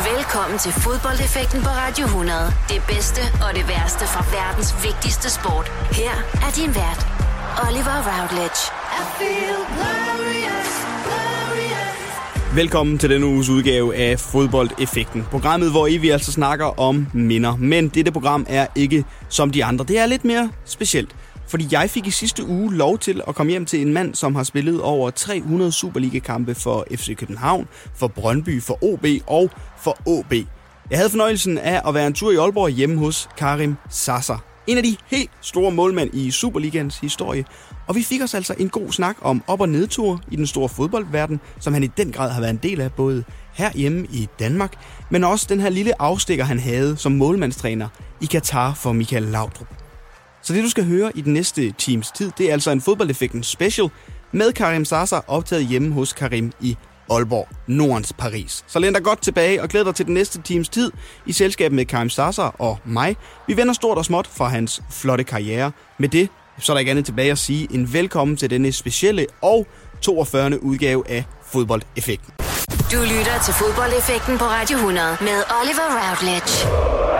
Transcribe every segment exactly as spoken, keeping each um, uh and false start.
Velkommen til fodboldeffekten på Radio hundrede. Det bedste og det værste fra verdens vigtigste sport. Her er din vært, Oliver Routledge. I feel glorious, glorious. Velkommen til denne uges udgave af Fodboldeffekten. Programmet, hvor I vi altså snakker om minder. Men dette program er ikke som de andre. Det er lidt mere specielt. Fordi jeg fik i sidste uge lov til at komme hjem til en mand, som har spillet over tre hundrede Superliga-kampe for F C København, for Brøndby, for O B og for A B. Jeg havde fornøjelsen af at være en tur i Aalborg hjemme hos Karim Zaza. En af de helt store målmænd i Superligans historie. Og vi fik os altså en god snak om op- og nedtur i den store fodboldverden, som han i den grad har været en del af, både herhjemme i Danmark, men også den her lille afstikker, han havde som målmandstræner i Katar for Michael Laudrup. Så det, du skal høre i den næste times tid, det er altså en Fodboldeffekten special med Karim Zaza optaget hjemme hos Karim i Aalborg, Nordens Paris. Så læn dig godt tilbage og glæd dig til den næste times tid i selskab med Karim Zaza og mig. Vi vender stort og småt fra hans flotte karriere. Med det, så er der ikke andet tilbage at sige en velkommen til denne specielle og toogfyrrende udgave af Fodboldeffekten. Du lytter til Fodboldeffekten på Radio hundrede med Oliver Routledge.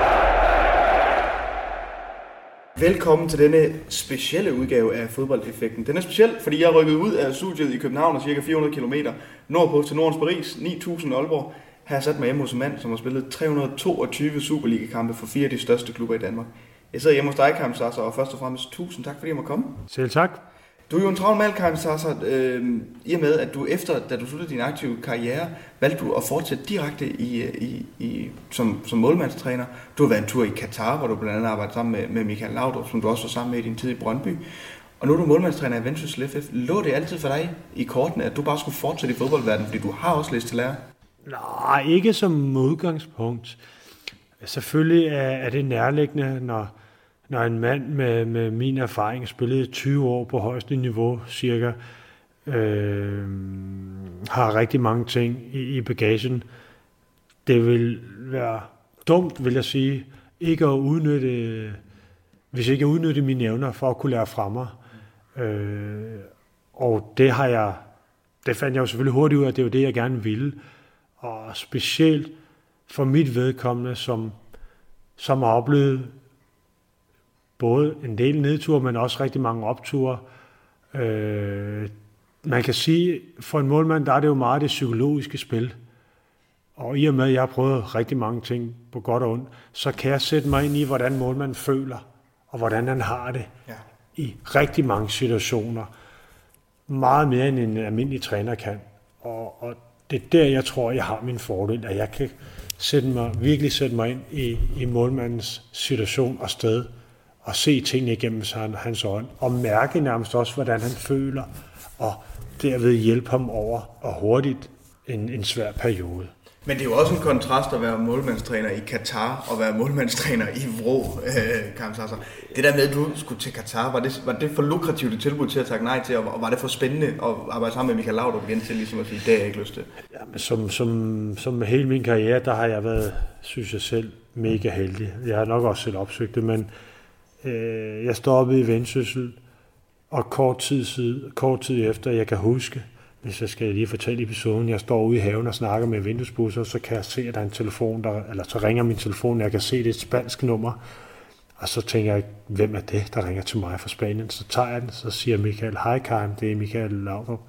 Velkommen til denne specielle udgave af Fodboldeffekten. Den er speciel, fordi jeg er rykket ud af studiet i København og cirka fire hundrede kilometer nordpå til Nordens Paris, ni tusind Aalborg. Her har jeg sat mig hjemme hos en mand, som har spillet tre hundrede og toogtyve Superliga-kampe for fire af de største klubber i Danmark. Jeg sidder hjemme hos dig, Karim Zaza, og først og fremmest tusind tak, fordi jeg må komme. Selv tak. Du er jo en travl mand, Karim Zaza, øh, i og med, at du efter, da du sluttede din aktive karriere, valgte du at fortsætte direkte i, i, i, som, som målmandstræner. Du har været en tur i Katar, hvor du blandt andet arbejdede sammen med, med Michael Laudrup, som du også var sammen med i din tid i Brøndby. Og nu er du målmandstræner i Vendsyssel F F. Lå det altid for dig i kortene, at du bare skulle fortsætte i fodboldverdenen, fordi du har også læst til lærer? Nej, ikke som udgangspunkt. Selvfølgelig er, er det nærliggende, når... Når en mand med, med min erfaring spillede tyve år på højeste niveau cirka, øh, har rigtig mange ting i, i bagagen. Det vil være dumt, vil jeg sige, ikke at udnytte, hvis ikke at udnytte mine evner for at kunne lære fra mig. Øh, og det har jeg, det fandt jeg jo selvfølgelig hurtigt ud af, at det er jo det, jeg gerne ville. Og specielt for mit vedkommende, som, som har oplevet både en del nedture, men også rigtig mange opture. Øh, man kan sige, for en målmand, der er det jo meget det psykologiske spil. Og i og med, at jeg har prøvet rigtig mange ting på godt og ondt, så kan jeg sætte mig ind i, hvordan målmanden føler, og hvordan han har det ja. i rigtig mange situationer. Meget mere end en almindelig træner kan. Og, og det er der, jeg tror, jeg har min fordel, at jeg kan sætte mig, virkelig sætte mig ind i, i målmandens situation og sted, og se tingene igennem hans øjne, og mærke nærmest også, hvordan han føler, og derved hjælpe ham over, og hurtigt en, en svær periode. Men det er jo også en kontrast at være målmandstræner i Katar, og være målmandstræner i Vrå, øh, Karim Zaza. Det der med, at du skulle til Katar, var det, var det for lukrativt et tilbud til at takke nej til, og var det for spændende at arbejde sammen med Michael Laudrup igen til, ligesom at sige, det har jeg ikke lyst til? Ja, men som, som, som med hele min karriere, der har jeg været, synes jeg selv, mega heldig. Jeg har nok også selv opsøgt det, men jeg stoppede i Vendsyssel, og kort tid, siden, kort tid efter, jeg kan huske, hvis jeg skal lige fortælle episoden, jeg står ude i haven og snakker med vinduesbusser, så kan jeg se, at der er en telefon, der, eller så ringer min telefon, jeg kan se, det er et spansk nummer, og så tænker jeg, hvem er det, der ringer til mig fra Spanien? Så tager jeg den, så siger Michael, hej Karim, det er Michael Laudrup.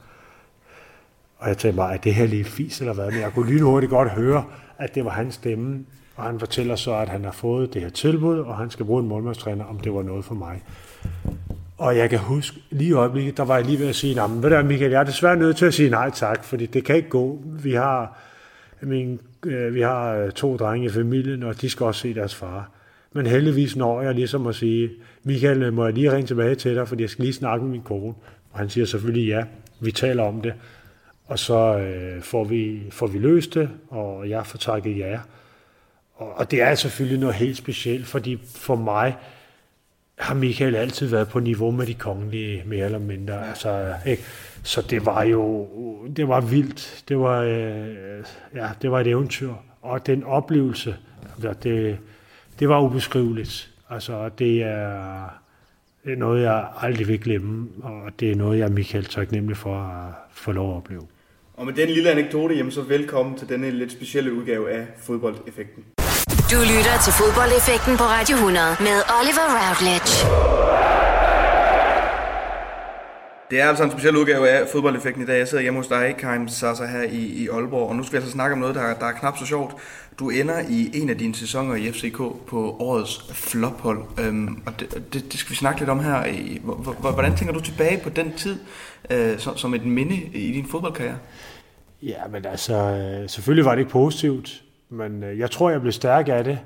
Og jeg tænker bare, er det her lige fis eller hvad? Men jeg kunne lige hurtigt godt høre, at det var hans stemme. Og han fortæller så, at han har fået det her tilbud, og han skal bruge en målmandstræner, om det var noget for mig. Og jeg kan huske, lige i øjeblikket, der var jeg lige ved at sige, nej, men ved du, Michael, jeg er desværre nødt til at sige nej tak, fordi det kan ikke gå. Vi har, min, øh, vi har to drenge i familien, og de skal også se deres far. Men heldigvis når jeg ligesom at sige, Michael, må jeg lige ringe tilbage til dig, fordi jeg skal lige snakke med min kone. Og han siger selvfølgelig ja, vi taler om det. Og så øh, får, vi, får vi løst det, og jeg får takket ja. Og det er selvfølgelig noget helt specielt, fordi for mig har Michael altid været på niveau med de kongelige, mere eller mindre. Altså, ikke? Så det var jo, det var vildt. Det var, øh, ja, det var et eventyr. Og den oplevelse, det, det var ubeskriveligt. Altså, det er, det er noget, jeg aldrig vil glemme, og det er noget, jeg er Michael taknemmelig for at få lov at opleve. Og med den lille anekdote, jamen, så velkommen til denne lidt specielle udgave af Fodboldeffekten. Du lytter til Fodboldeffekten på Radio hundrede med Oliver Routledge. Det er altså en speciel udgave af Fodboldeffekten i dag. Jeg sidder hjemme hos dig, Karim Zaza, her i, i Aalborg, og nu skal vi altså snakke om noget, der, der er knap så sjovt. Du ender i en af dine sæsoner i F C K på årets flophold, øhm, og det, det, det skal vi snakke lidt om her. Hvordan tænker du tilbage på den tid øh, som, som et minde i din fodboldkarriere? Ja, men altså, selvfølgelig var det ikke positivt, men jeg tror, jeg blev stærk af det.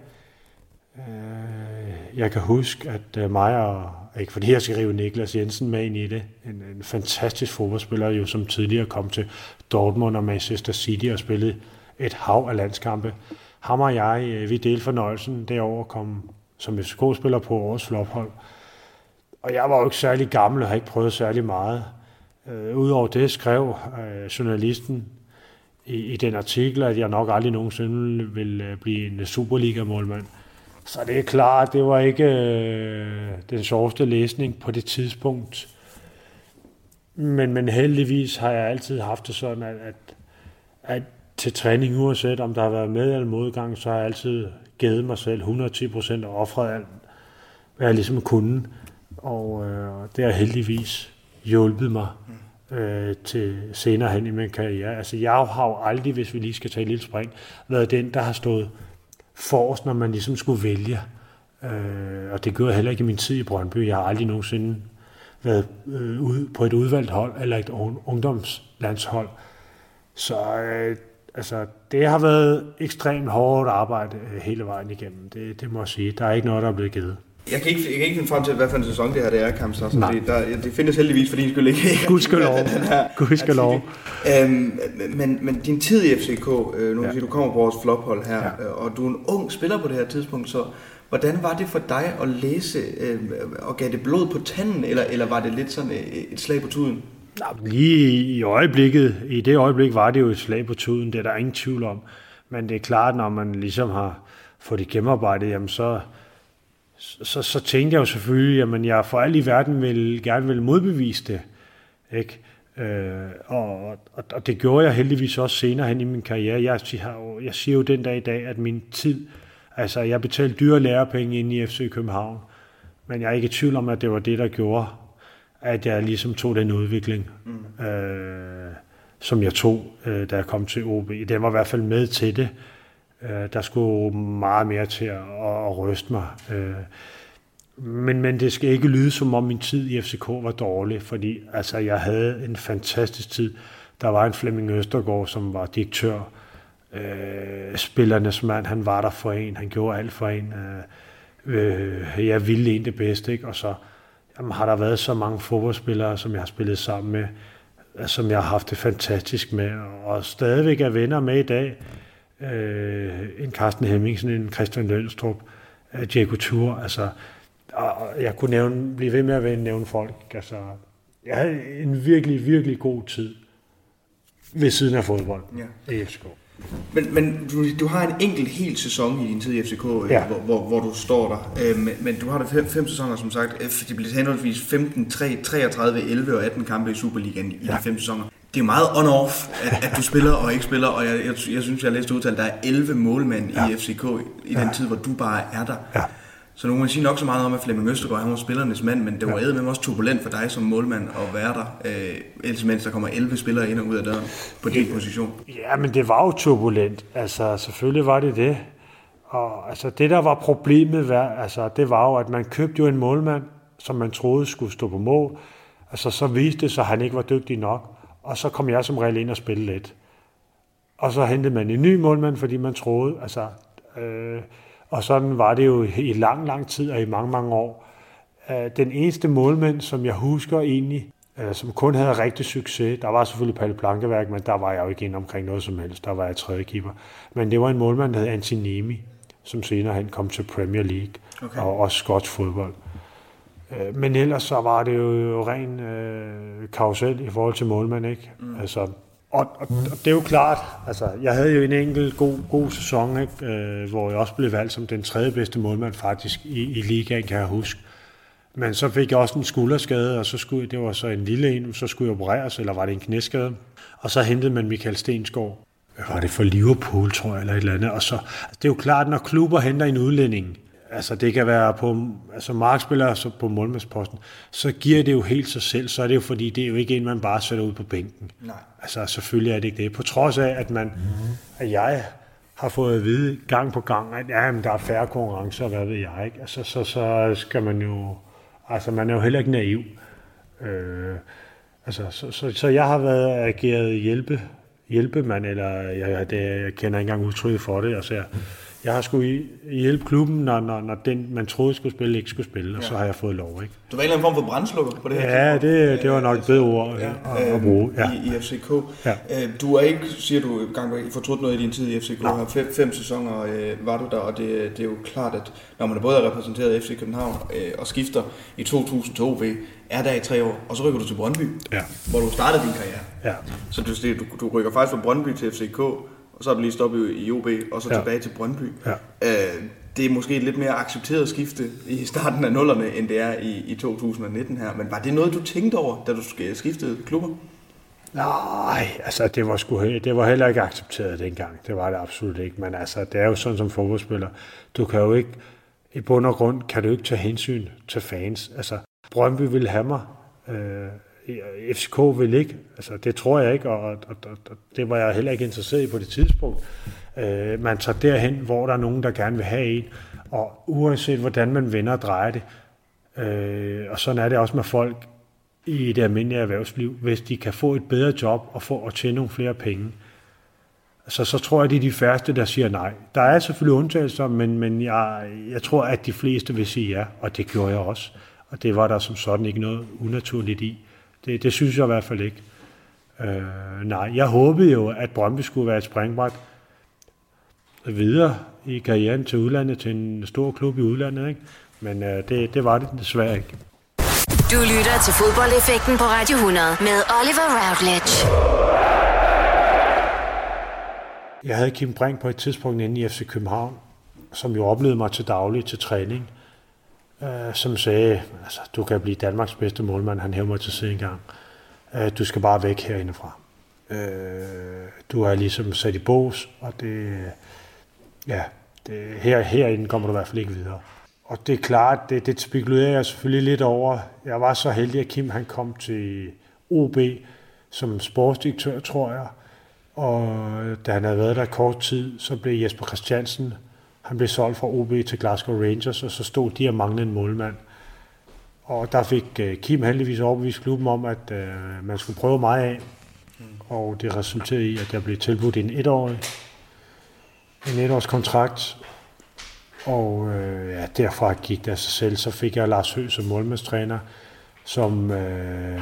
Jeg kan huske, at mig og, ikke fordi jeg skal rive Niklas Jensen med ind i det, en, en fantastisk fodboldspiller, jo som tidligere kom til Dortmund og Manchester City og spillede et hav af landskampe. Ham og jeg, vi delte fornøjelsen derovre at komme som F C K-spiller på årets flophold. Og jeg var jo ikke særlig gammel og har ikke prøvet særlig meget. Uh, Udover det skrev uh, journalisten i, i den artikel, at jeg nok aldrig nogensinde ville uh, blive en Superliga-målmand. Så det er klart, det var ikke øh, den sjoveste læsning på det tidspunkt. Men, men heldigvis har jeg altid haft det sådan, at, at, at til træning, uanset om der har været med eller modgang, så har jeg altid givet mig selv hundrede og ti procent og offret alt, hvad jeg ligesom kunne. Og øh, det har heldigvis hjulpet mig øh, til senere hen i min karriere. Altså jeg har jo aldrig, hvis vi lige skal tage et lille spring, været den, der har stået forrest, når man ligesom skulle vælge. Øh, og det gjorde jeg heller ikke i min tid i Brøndby. Jeg har aldrig nogensinde været øh, ude på et udvalgt hold, eller et ungdomslandshold. Så øh, altså, det har været ekstremt hårdt arbejde øh, hele vejen igennem. Det, det må jeg sige. Der er ikke noget, der er blevet givet. Jeg kan ikke, jeg kan ikke finde frem til, hvad for en sæson det her det er, Karim Zaza. Det, det findes heldigvis, fordi I skulle ikke... Gudskelov. Gudskelov. Øhm, men, men din tid i F C K, øh, nu ja. Siger, du kommer på vores flophold her, ja. Og du er en ung spiller på det her tidspunkt, så hvordan var det for dig at læse, øh, og gav det blod på tanden, eller, eller var det lidt sådan et, et slag på tuden? Lige i øjeblikket, i det øjeblik var det jo et slag på tuden, det er der ingen tvivl om. Men det er klart, når man ligesom har fået det gennemarbejdet, jamen så... Så, så tænkte jeg jo selvfølgelig, at jeg for alt i verden vil, gerne vil modbevise det. Ikke? Øh, og, og, og det gjorde jeg heldigvis også senere hen i min karriere. Jeg, jeg siger jo den dag i dag, at min tid, altså jeg betalte dyre lærepenge inde i F C København, men jeg er ikke i tvivl om, at det var det, der gjorde, at jeg ligesom tog den udvikling, mm. øh, som jeg tog, øh, da jeg kom til O B. Den var i hvert fald med til det. Der skulle meget mere til at, at ryste mig. Men, men det skal ikke lyde, som om min tid i F C K var dårlig, fordi altså, jeg havde en fantastisk tid. Der var en Flemming Østergaard, som var direktør. Øh, spillernes mand, han var der for en. Han gjorde alt for en. Øh, jeg ville en det bedste, ikke? Og så jamen, har der været så mange fodboldspillere, som jeg har spillet sammen med, som jeg har haft det fantastisk med, og stadigvæk er venner med i dag. Øh, en Carsten Hemmingsen, en Christian Lønstrup, uh, Diego Tur, altså, og jeg kunne nævne, blive ved med at nævne folk, altså, jeg havde en virkelig, virkelig god tid ved siden af fodbold ja. I F C K. Men, men du, du har en enkelt hel sæson i din tid i F C K, ja. hvor, hvor, hvor du står der, øh, men, men du har det fem, fem sæsoner, som sagt, det blev henholdsvis femten, treogtredive, elleve og atten kampe i Superligaen i ja. de fem sæsoner. Det er jo meget on-off, at, at du spiller og ikke spiller, og jeg, jeg, jeg synes, jeg har læst udtalt, at der er elleve målmænd ja. i F C K i den ja. tid, hvor du bare er der. Ja. Så nu kan man sige nok så meget om, at Flemming Østergaard, han var spillernes mand, men det var ja. eddermame også turbulent for dig som målmand at være der, øh, ellers mens der kommer elleve spillere ind og ud af døren på din position. Ja, men det var jo turbulent. Altså, selvfølgelig var det det. Og altså, det, der var problemet, var, altså, det var jo, at man købte jo en målmand, som man troede skulle stå på mål. Altså, så viste det sig, at han ikke var dygtig nok. Og så kom jeg som regel ind og spille lidt. Og så hentede man en ny målmand, fordi man troede, altså... Øh, og sådan var det jo i lang, lang tid og i mange, mange år. Den eneste målmand, som jeg husker egentlig, som kun havde rigtig succes, der var selvfølgelig Palle Plankeværk, men der var jeg jo ikke inde omkring noget som helst. Der var jeg tredje keeper. Men det var en målmand, der hed Antinemi, som senere hen kom til Premier League okay. og også skotsk fodbold. Men ellers så var det jo ren øh, karusel i forhold til målmand, ikke? Mm. Altså, og, og, og det er jo klart, altså, jeg havde jo en enkelt god, god sæson, ikke? Øh, hvor jeg også blev valgt som den tredje bedste målmand faktisk i, i ligaen, kan jeg huske. Men så fik jeg også en skulderskade, og så skulle, det var så en lille en, så skulle jeg opereres, eller var det en knæskade. Og så hentede man Michael Stensgaard. Var det for Liverpool, tror jeg, eller et eller andet. Og så, altså det er jo klart, når klubber henter en udlænding, altså det kan være på altså markspillere så på målmandsposten, så giver det jo helt sig selv, så er det jo fordi, det er jo ikke en, man bare sætter ud på bænken. Nej. Altså selvfølgelig er det ikke det. På trods af, at man, mm-hmm. at jeg har fået at vide gang på gang, at ja, men der er færre konkurrencer, hvad ved jeg ikke. Altså så, så skal man jo, altså man er jo heller ikke naiv. Øh, altså så, så, så jeg har været ageret hjælpe, hjælpemand, eller jeg, det, jeg kender ikke engang udtrykket for det, altså jeg, Jeg har skulle hjælpe klubben, når, når, når den, man troede skulle spille, ikke skulle spille, og ja. Så har jeg fået lov, ikke? Du var en eller anden form for brandslukker på det her? Ja, det, det var nok et bedre ord ja, at, at bruge. Ja. I, I F C K. Ja. Du er ikke, siger du, gang fortrudt noget i din tid i F C K. Ja. Fem, fem sæsoner øh, var du der, og det, det er jo klart, at når man både er repræsenteret i F C København øh, og skifter i to tusind til O B, er der i tre år, og så rykker du til Brøndby, ja. Hvor du startede din karriere. Ja. Så du, du, du rykker faktisk fra Brøndby til F C K, og så er du lige stoppet i O B, og så ja. Tilbage til Brøndby. Ja. Øh, det er måske et lidt mere accepteret skifte i starten af nullerne, end det er i, i to tusind nitten her. Men var det noget, du tænkte over, da du skiftede klubber? Nej, altså det var, sgu, det var heller ikke accepteret dengang. Det var det absolut ikke. Men altså, det er jo sådan som fodboldspiller. Du kan jo ikke, i bund og grund, kan du ikke tage hensyn til fans. Altså, Brøndby ville have mig. Øh, F C K vil ikke, altså det tror jeg ikke, og, og, og, og det var jeg heller ikke interesseret i på det tidspunkt. Øh, man tager derhen, hvor der er nogen, der gerne vil have en, og uanset hvordan man vender og drejer det, øh, og sådan er det også med folk i det almindelige erhvervsliv, hvis de kan få et bedre job og få at tjene nogle flere penge, så, så tror jeg, det er de færreste, der siger nej. Der er selvfølgelig undtagelser, men, men jeg, jeg tror, at de fleste vil sige ja, og det gjorde jeg også, og det var der som sådan ikke noget unaturligt i. Det, det synes jeg i hvert fald ikke. Øh, nej, jeg håbede jo, at Brøndby skulle være et springbræt videre i karrieren til udlandet, til en stor klub i udlandet, ikke? Men øh, det, det var det desværre ikke. Du lytter til Fodboldeffekten på Radio hundrede med Oliver Routledge. Jeg havde Kim Brink på et tidspunkt inde i F C København, som jo oplevede mig til daglig til træning, øh, som sagde, altså, du kan blive Danmarks bedste målmand, han hævde mig til siden en gang. Øh, du skal bare væk herindefra. Øh, du er ligesom sat i bås, og det, ja, det, her, herinde kommer du i hvert fald ikke videre. Og det er klart, det, det spekulerer jeg selvfølgelig lidt over. Jeg var så heldig, at Kim han kom til O B som sportsdirektør, tror jeg. Og da han havde været der kort tid, så blev Jesper Christiansen, han blev solgt fra O B til Glasgow Rangers, og så stod de og manglede en målmand. Og der fik Kim heldigvis overbevist klubben om, at øh, man skulle prøve mig af. Og det resulterede i, at jeg blev tilbudt en etårig, en etårs kontrakt. Og øh, ja, derfra gik det af sig selv. Så fik jeg Lars Høgh som målmandstræner, som, øh,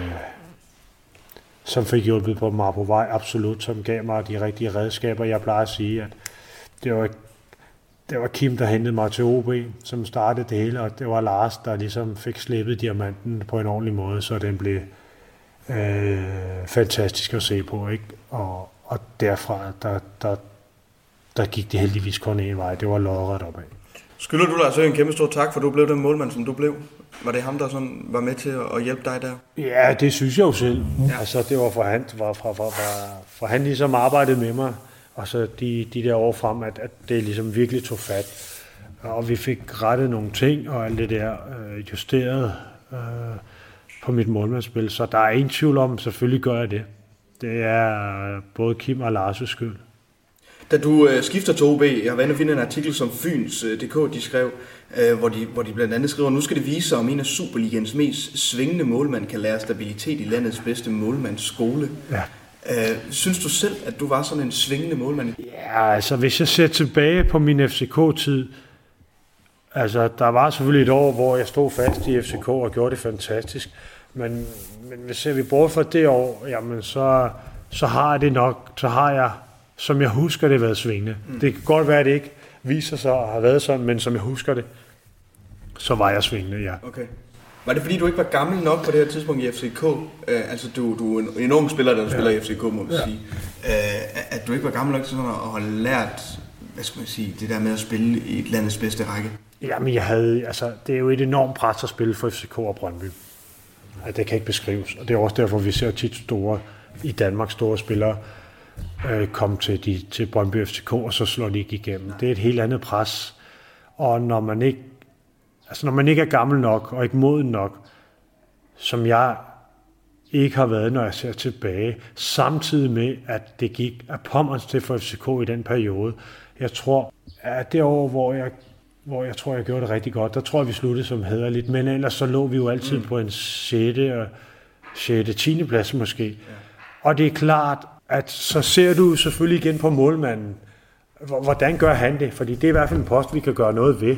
som fik hjulpet på mig på vej, absolut, som gav mig de rigtige redskaber. Jeg plejer at sige, at det var, det var Kim, der hentede mig til O B, som startede det hele, og det var Lars, der ligesom fik slippet diamanten på en ordentlig måde, så den blev øh, fantastisk at se på, ikke? Og, og derfra, der, der, der gik det heldigvis kun en vej. Det var lodret opad. Skylder du dig altså en kæmpe stor tak, for du blev den målmand, som du blev? Var det ham, der sådan var med til at hjælpe dig der? Ja, det synes jeg jo selv. Ja. Altså, det var for han, var fra, fra, fra, fra han ligesom arbejdede med mig, og så de, de der år frem, at, at det ligesom virkelig tog fat. Og vi fik rettet nogle ting, og alt det der øh, justeret øh, på mit målmandsspil. Så der er ingen tvivl om, selvfølgelig gør jeg det. Det er både Kim og Lars' skyld. Da du øh, skifter til O B, jeg har været inde og finde en artikel, som Fyns øh, punktum d k de skrev, øh, hvor, de, hvor de blandt andet skriver, nu skal det vise sig, om en af Superligans mest svingende målmand kan lære stabilitet i landets bedste målmandsskole. Ja. Øh, synes du selv, at du var sådan en svingende målmand? Ja, altså hvis jeg ser tilbage på min F C K-tid, altså der var selvfølgelig et år, hvor jeg stod fast i F C K og gjorde det fantastisk, men, men hvis ser vi bort fra det år, jamen så, så har det nok, så har jeg, som jeg husker det, været svingende. Mm. Det kan godt være, at det ikke viser sig at have været sådan, men som jeg husker det, så var jeg svingende, ja. Okay. Var det fordi, du ikke var gammel nok på det her tidspunkt i F C K? Uh, altså, du, du er en enorm spiller, der ja. spiller i F C K, må vi ja. sige. Uh, at du ikke var gammel nok til sådan at have lært, hvad skal man sige, det der med at spille i et landets bedste række? Jamen, jeg havde, altså, det er jo et enormt pres at spille for F C K og Brøndby. Altså, det kan ikke beskrives, og det er også derfor, vi ser tit store, i Danmark store spillere øh, komme til, de, til Brøndby F C K, og så slår de ikke igennem. Det er et helt andet pres, og når man ikke, altså, når man ikke er gammel nok, og ikke moden nok, som jeg ikke har været, når jeg ser tilbage, samtidig med, at det gik af pommerens til for F C K i den periode. Jeg tror, at det år, hvor jeg, hvor jeg tror, jeg gjorde det rigtig godt, der tror jeg, vi sluttede som hæderligt, men ellers så lå vi jo altid mm. på en sjette og sjette tiende plads måske. Ja. Og det er klart, at så ser du selvfølgelig igen på målmanden. Hvordan gør han det? Fordi det er i hvert fald en post, vi kan gøre noget ved.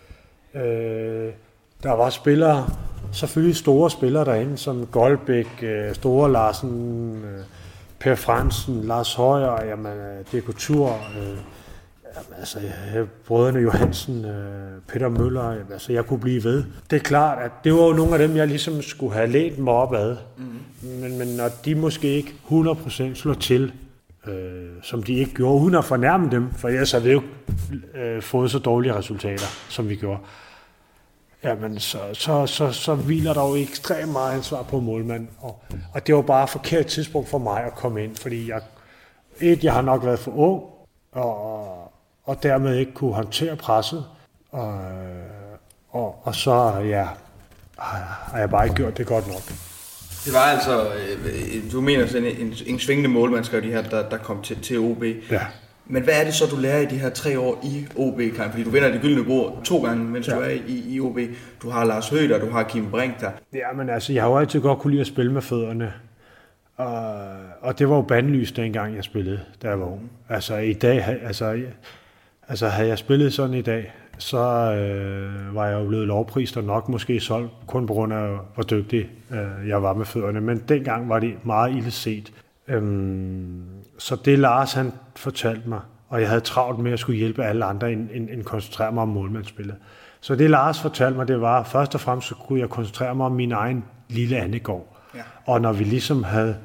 Øh, der var spillere, selvfølgelig store spillere derinde, som Goldbæk, Store Larsen, Per Fransen, Lars Højer, jamen, D K Tur, øh, altså, brødrene Johansen, øh, Peter Møller, jamen, altså, jeg kunne blive ved. Det er klart, at det var jo nogle af dem, jeg ligesom skulle have lænt mig op ad. Mm-hmm. Men, men når de måske ikke hundrede procent slår til, øh, som de ikke gjorde, uden at fornærme dem, for ellers har vi jo øh, fået så dårlige resultater, som vi gjorde. Jamen, så, så, så, så hviler der jo ekstremt meget ansvar på målmanden. Og, og det var bare et forkert tidspunkt for mig at komme ind, fordi jeg, et, jeg har nok været for ung, og, og dermed ikke kunne håndtere presset. Og, og, og så ja, har jeg bare ikke gjort det godt nok. Det var altså, du mener sådan en, en, en svingende målmand, skrev de her, der, der kom til, til O B. Ja. Men hvad er det så, du lærer i de her tre år i O B, Karim? Fordi du vinder det gyldne bord to gange, mens ja. du er i, i O B. Du har Lars Høgh, du har Kim Brink der. Ja, men altså, jeg har jo altid godt kunne lide at spille med fødderne. Og, og det var jo bandlys dengang, jeg spillede, da jeg var ung. Altså, i dag, altså, altså havde jeg spillet sådan i dag, så øh, var jeg jo blevet lovprist og nok måske solgt, kun på grund af, hvor dygtig øh, jeg var med fødderne. Men dengang var det meget ille set. Øhm, så det Lars han fortalte mig, og jeg havde travlt med at skulle hjælpe alle andre end, end, end koncentrere mig om målmandsspillet. Så det Lars fortalte mig, det var, først og fremmest så kunne jeg koncentrere mig om min egen lille andegård. Ja. Og når vi ligesom havde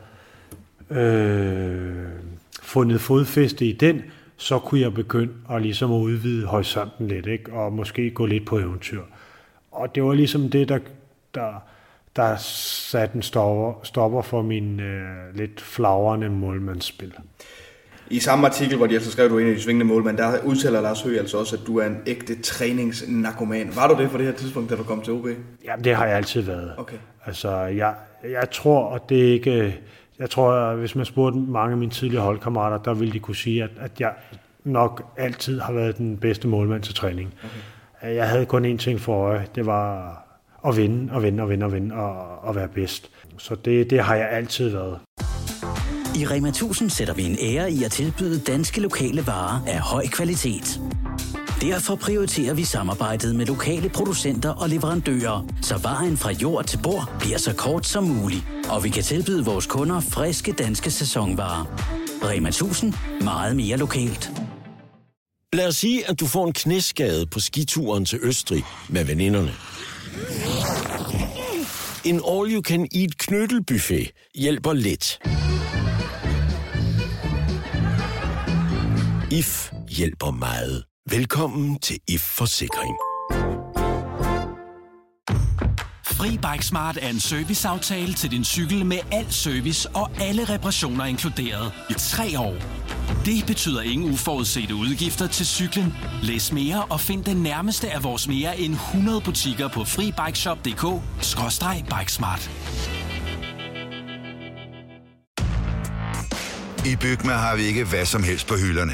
øh, fundet fodfæste i den, så kunne jeg begynde at ligesom udvide horisonten lidt, ikke? Og måske gå lidt på eventyr. Og det var ligesom det, der, der, der satte en stopper, stopper for min øh, lidt flagrende målmandsspil. I samme artikel, hvor de altså skrev, du er en af de svingende målmænd, der udtaler Lars Høgh altså også, at du er en ægte træningsnarkoman. Var du det på det her tidspunkt, da du kom til O B? Jamen, det har jeg altid været. Okay. Altså, jeg, jeg tror, og det er ikke... Jeg tror, at hvis man spurgte mange af mine tidligere holdkammerater, der ville de kunne sige, at, at jeg nok altid har været den bedste målmand til træning. Okay. Jeg havde kun én ting for øje, det var at vinde, og vinde, og vinde, og vinde, og, og være bedst. Så det, det har jeg altid været. I Rema tusind sætter vi en ære i at tilbyde danske lokale varer af høj kvalitet. Derfor prioriterer vi samarbejdet med lokale producenter og leverandører, så vejen fra jord til bord bliver så kort som muligt. Og vi kan tilbyde vores kunder friske danske sæsonvarer. Rema tusind. Meget mere lokalt. Lad os sige, at du får en knæskade på skituren til Østrig med veninderne. En all-you-can-eat knyttelbuffet hjælper lidt. I F hjælper meget. Velkommen til I F Forsikring. Fri Bike Smart er en serviceaftale til din cykel med al service og alle reparationer inkluderet i tre år. Det betyder ingen uforudsete udgifter til cyklen. Læs mere og find den nærmeste af vores mere end hundrede butikker på fribikeshop punktum d k skråstreg bikesmart. I Bygma har vi ikke hvad som helst på hylderne.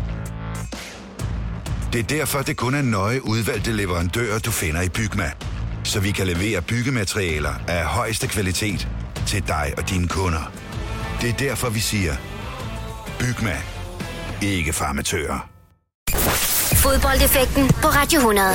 Det er derfor, det kun er nøje udvalgte leverandører, du finder i Bygma. Så vi kan levere byggematerialer af højeste kvalitet til dig og dine kunder. Det er derfor, vi siger, Bygma. Ikke farmatører. Fodboldeffekten på Radio hundrede.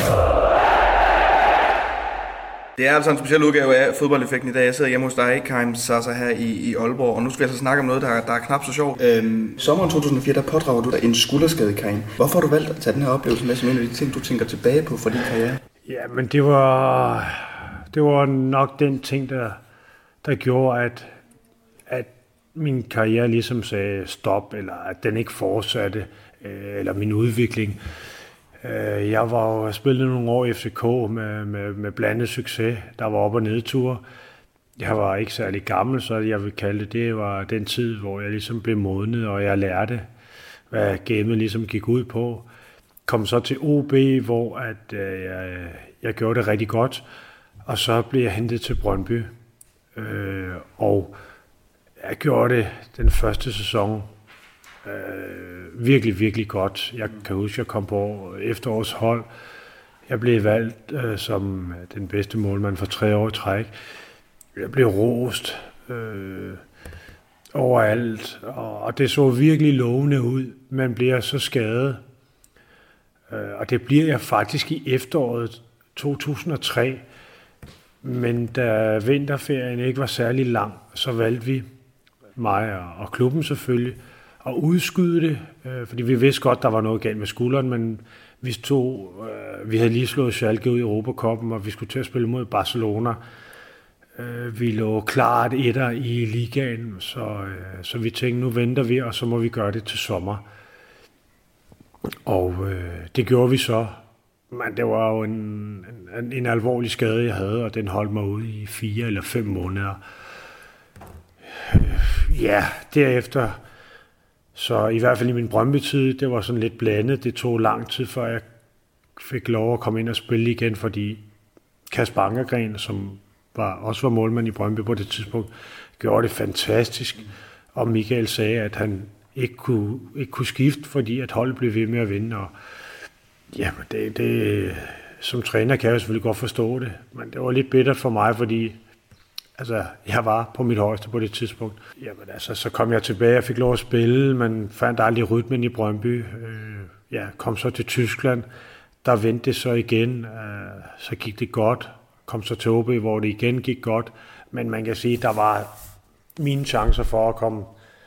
Det er altså en speciel udgave af Fodboldeffekten i dag. Jeg sidder hjemme hos dig, Karim Zaza, her i, i Aalborg, og nu skal vi altså snakke om noget, der, der er knap så sjovt. Øhm, sommeren to tusind og fire, der pådrager du dig en skulderskade, Karim. Hvorfor har du valgt at tage den her oplevelse med som en af de ting, du tænker tilbage på for din karriere? Ja, men det var, det var nok den ting, der, der gjorde, at, at min karriere ligesom sagde stop, eller at den ikke fortsatte, eller min udvikling. Jeg var jo spillet nogle år i F C K med, med, med blandet succes. Der var op- og nedture. Jeg var ikke særlig gammel, så jeg vil kalde det. Det var den tid, hvor jeg ligesom blev modnet, og jeg lærte, hvad gamet ligesom gik ud på. Kom så til O B, hvor at, øh, jeg, jeg gjorde det rigtig godt. Og så blev jeg hentet til Brøndby. Øh, og jeg gjorde det den første sæson øh, virkelig, virkelig godt. Jeg kan huske, at jeg kom på efterårshold. Jeg blev valgt øh, som den bedste målmand for tre år i træk. Jeg blev rost øh, overalt, og, og det så virkelig lovende ud. Man bliver så skadet. Øh, og det bliver jeg faktisk i efteråret to tusind og tre. Men da vinterferien ikke var særlig lang, så valgte vi, mig og, og klubben selvfølgelig, at udskyde det. Øh, fordi vi vidste godt, der var noget galt med skulderen, men vi, stod, øh, vi havde lige slået Schalke ud i Europacupen, og vi skulle til at spille mod Barcelona. Øh, vi lå klart etter i ligaen, så, øh, så vi tænkte, nu venter vi, og så må vi gøre det til sommer. Og øh, det gjorde vi så. Men det var jo en, en, en alvorlig skade, jeg havde, og den holdt mig ude i fire eller fem måneder. Ja, derefter, så i hvert fald i min Brøndby-tid, det var sådan lidt blandet. Det tog lang tid, før jeg fik lov at komme ind og spille igen, fordi Kasper Ankergren, som var, også var målmand i Brøndby på det tidspunkt, gjorde det fantastisk. Og Michael sagde, at han ikke kunne, ikke kunne skifte, fordi at holdet blev ved med at vinde, og ja, det, det, som træner kan jeg selvfølgelig godt forstå det, men det var lidt bittert for mig, fordi altså, jeg var på mit højeste på det tidspunkt. Jamen, altså, så kom jeg tilbage og fik lov at spille, men fandt aldrig rytmen i Brøndby. Øh, ja, kom så til Tyskland, der vendte det så igen, øh, så gik det godt. Kom så til O B, hvor det igen gik godt, men man kan sige, der var mine chancer for at komme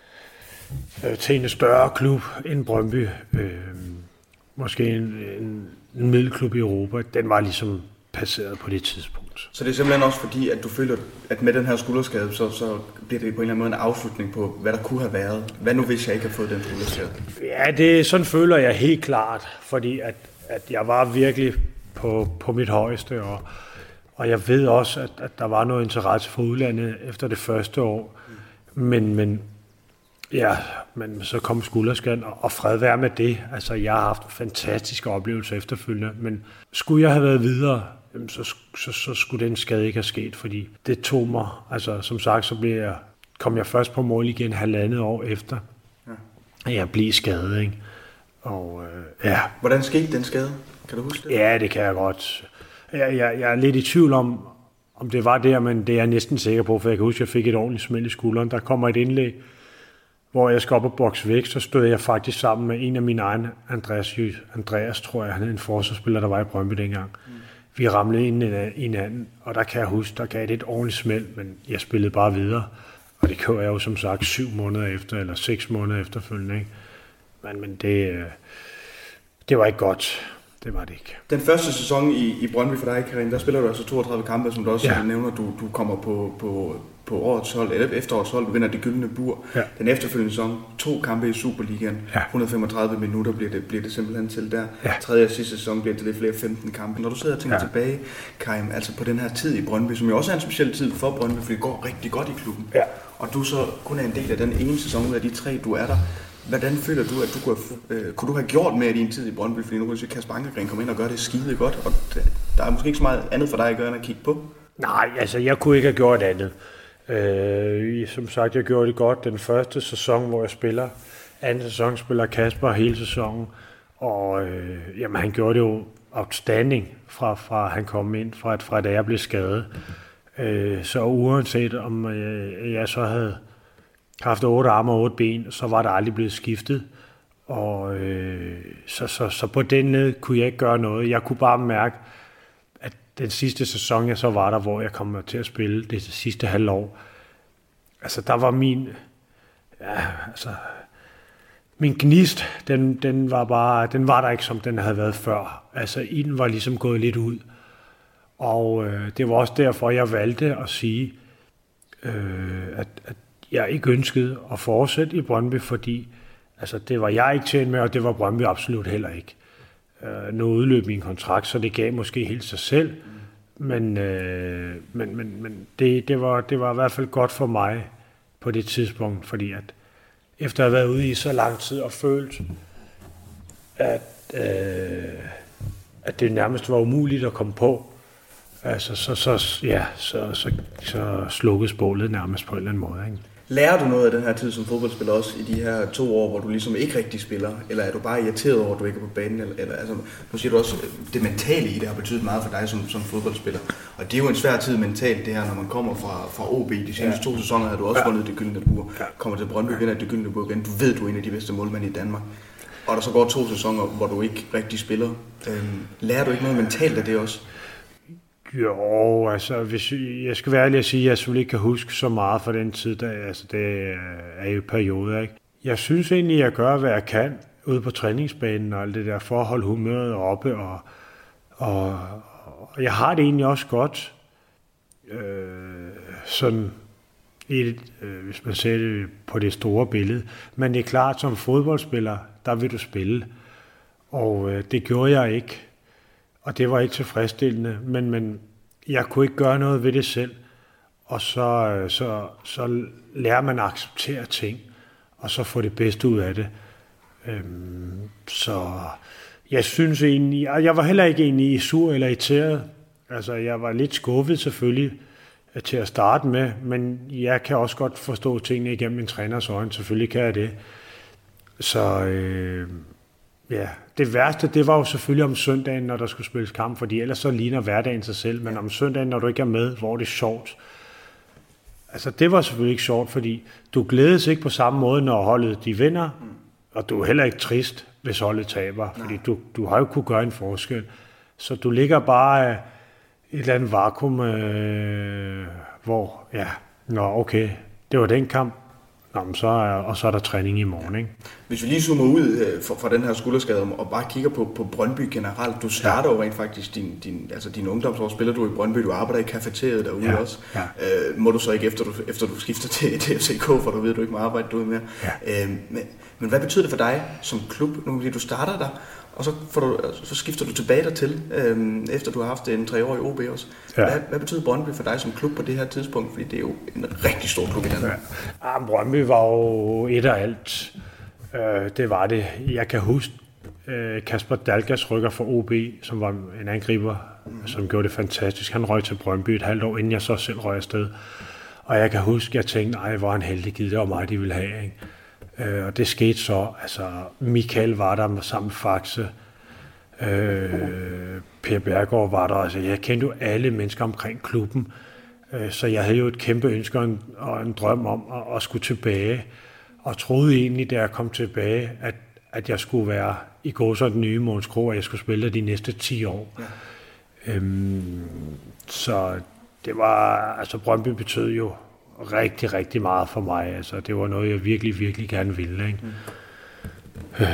øh, til en større klub end Brøndby. Øh, Måske en, en, en middelklub i Europa, den var ligesom passeret på det tidspunkt. Så det er simpelthen også fordi, at du føler, at med den her skulderskade, så, så bliver det på en eller anden måde en afslutning på, hvad der kunne have været. Hvad nu, hvis jeg ikke har fået den skulderskade? Ja, det, sådan føler jeg helt klart, fordi at, at jeg var virkelig på, på mit højeste, og, og jeg ved også, at, at der var noget interesse for udlandet efter det første år, men, men Ja, men så kom skulderskaden, og fred være med det. Altså, jeg har haft fantastiske oplevelser efterfølgende, men skulle jeg have været videre, så, så, så skulle den skade ikke have sket, fordi det tog mig. Altså, som sagt, så blev jeg, kom jeg først på mål igen halvandet år efter, at jeg blev skadet, ikke? Og øh, ja. Hvordan skete den skade? Kan du huske det? Ja, det kan jeg godt. Jeg, jeg, jeg er lidt i tvivl om, om det var der, men det er jeg næsten sikker på, for jeg kan huske, at jeg fik et ordentligt smæld i skulderen. Der kommer et indlæg, hvor jeg skal op og bokse væk, så stod jeg faktisk sammen med en af mine egne, Andreas, Andreas tror jeg, han er en forsvarsspiller, der var i Brøndby dengang. Mm. Vi ramlede ind i hinanden, og der kan jeg huske, der gav det et ordentligt smæld, men jeg spillede bare videre. Og det gjorde jeg jo som sagt syv måneder efter, eller seks måneder efterfølgende, ikke? Men, men det, det var ikke godt. Det var det ikke. Den første sæson i, i Brøndby for dig, Karim, der spiller du altså toogtredive kampe, som du også ja. nævner. Du, du kommer på, på, på årets hold, eller efterårets hold, du vinder det gyldne bur. Ja. Den efterfølgende sæson, to kampe i Superligaen, ja. et hundrede og femogtredive minutter bliver det, bliver det simpelthen til der. Ja. Tredje og sidste sæson bliver det lidt flere femten kampe. Når du sidder og tænker ja. tilbage, Karim, altså på den her tid i Brøndby, som jo også er en speciel tid for Brøndby, for det går rigtig godt i klubben. Ja. Og du så kun er en del af den ene sæson ud af de tre, du er der. Hvordan føler du, at du kunne, øh, kunne du have gjort mere i din tid i Brøndby? Fordi nu kan du sige, at Kasper Ankergren kommer ind og gør det skide godt, og der er måske ikke så meget andet for dig at gøre, end at kigge på. Nej, altså jeg kunne ikke have gjort andet. Øh, som sagt, jeg gjorde det godt den første sæson, hvor jeg spiller. Anden sæson spiller Kasper hele sæsonen, og øh, jamen, han gjorde det jo outstanding, fra, fra han kom ind, fra, fra da jeg blev skadet. Øh, så uanset om øh, jeg så havde haft otte arme og otte ben, så var der aldrig blevet skiftet. Og øh, så, så, så på den ned kunne jeg ikke gøre noget. Jeg kunne bare mærke, at den sidste sæson, jeg så var der, hvor jeg kom til at spille det sidste halvår, altså der var min, ja, altså, min gnist, den, den var bare, den var der ikke, som den havde været før. Altså ilden var ligesom gået lidt ud. Og øh, det var også derfor, jeg valgte at sige, øh, at, at jeg ikke ønskede at fortsætte i Brøndby, fordi altså, det var jeg ikke tjent med, og det var Brøndby absolut heller ikke. Øh, nu udløb min kontrakt, så det gav måske helt sig selv. Men, øh, men, men, men det, det, var, det var i hvert fald godt for mig på det tidspunkt, fordi at efter at have været ude i så lang tid og følt, at, øh, at det nærmest var umuligt at komme på, altså, så, så, ja, så, så, så slukkes bålet nærmest på en eller anden måde. Ikke? Lærer du noget af den her tid som fodboldspiller også i de her to år, hvor du ligesom ikke rigtig spiller? Eller er du bare irriteret over, at du ikke er på banen? Eller, eller, altså, nu siger du også, at det mentale i det har betydet meget for dig som, som fodboldspiller. Og det er jo en svær tid mentalt, det her, når man kommer fra, fra O B. De seneste ja. to sæsoner har du også ja. vundet det gyldne bur. Ja. Kommer til Brøndby, vinder det gyldne bur igen. Du ved, du er en af de bedste målmænd i Danmark. Og der så går to sæsoner, hvor du ikke rigtig spiller. Øhm, lærer du ikke noget mentalt af det også? Jo, altså, hvis jeg skal være ærlig at sige, at jeg selvfølgelig ikke kan huske så meget fra den tid, der, altså, det er jo perioder, ikke? Jeg synes egentlig, at jeg gør, hvad jeg kan ude på træningsbanen og alt det der, for at holde humøret oppe, og, og, og jeg har det egentlig også godt, øh, sådan, et, øh, hvis man ser det på det store billede. Men det er klart, som fodboldspiller, der vil du spille, og øh, det gjorde jeg ikke. Og det var ikke tilfredsstillende, men, men jeg kunne ikke gøre noget ved det selv. Og så, så, så lærer man at acceptere ting, og så få det bedste ud af det. Øhm, så jeg synes egentlig, jeg var heller ikke egentlig sur eller irriteret. Altså jeg var lidt skuffet selvfølgelig til at starte med, men jeg kan også godt forstå tingene igennem en træners øjne. Selvfølgelig kan jeg det. Så... Øh, Ja, det værste, det var jo selvfølgelig om søndagen, når der skulle spilles kamp, fordi ellers så ligner hverdagen sig selv, men om søndagen, når du ikke er med, hvor det er sjovt. Altså, det var selvfølgelig ikke sjovt, fordi du glædes ikke på samme måde, når holdet de vinder, og du er heller ikke trist, hvis holdet taber, fordi du, du har jo kunne gøre en forskel. Så du ligger bare i et eller andet vakuum, øh, hvor, ja, nå okay, det var den kamp. Nå, så er, og så er der træning i morgen, ikke? Hvis vi lige zoomer ud øh, fra, fra den her skulderskade og bare kigger på, på Brøndby generelt. Du starter ja. jo rent faktisk din, din, altså din ungdomsår, spiller du i Brøndby, du arbejder i kafeteriet derude ja. også. Ja. Øh, må du så ikke, efter du, efter du skifter til, til F C K, for du ved, at du ikke må arbejde derude mere. Ja. Øh, men, men hvad betyder det for dig som klub, nu du starter der, og så, får du, så skifter du tilbage dertil, øh, efter du har haft en tre år i O B også. Ja. Hvad, hvad betyder Brøndby for dig som klub på det her tidspunkt? Fordi det er jo en rigtig stor klub i Danmark. Ja. Ja, Brøndby var jo et af alt. Øh, det var det. Jeg kan huske øh, Kasper Dalgas rykker fra O B, som var en angriber, mm. som gjorde det fantastisk. Han røg til Brøndby et halvt år, inden jeg så selv røg afsted. Og jeg kan huske, at jeg tænkte, nej, hvor en heldig givet, det var mig, de ville have, ikke? Øh, og det skete så, altså Michael var der sammen med Faxe, øh, Per Bergård var der, altså jeg kendte jo alle mennesker omkring klubben, øh, så jeg havde jo et kæmpe ønske og en, og en drøm om at, at skulle tilbage, og troede egentlig, da jeg kom tilbage, at, at jeg skulle være i går så den nye Mogens Krogh, og jeg skulle spille de næste ti år. Ja. Øhm, så det var, altså Brøndby betød jo rigtig, rigtig meget for mig. Altså, det var noget, jeg virkelig, virkelig gerne ville. Ikke? Mm.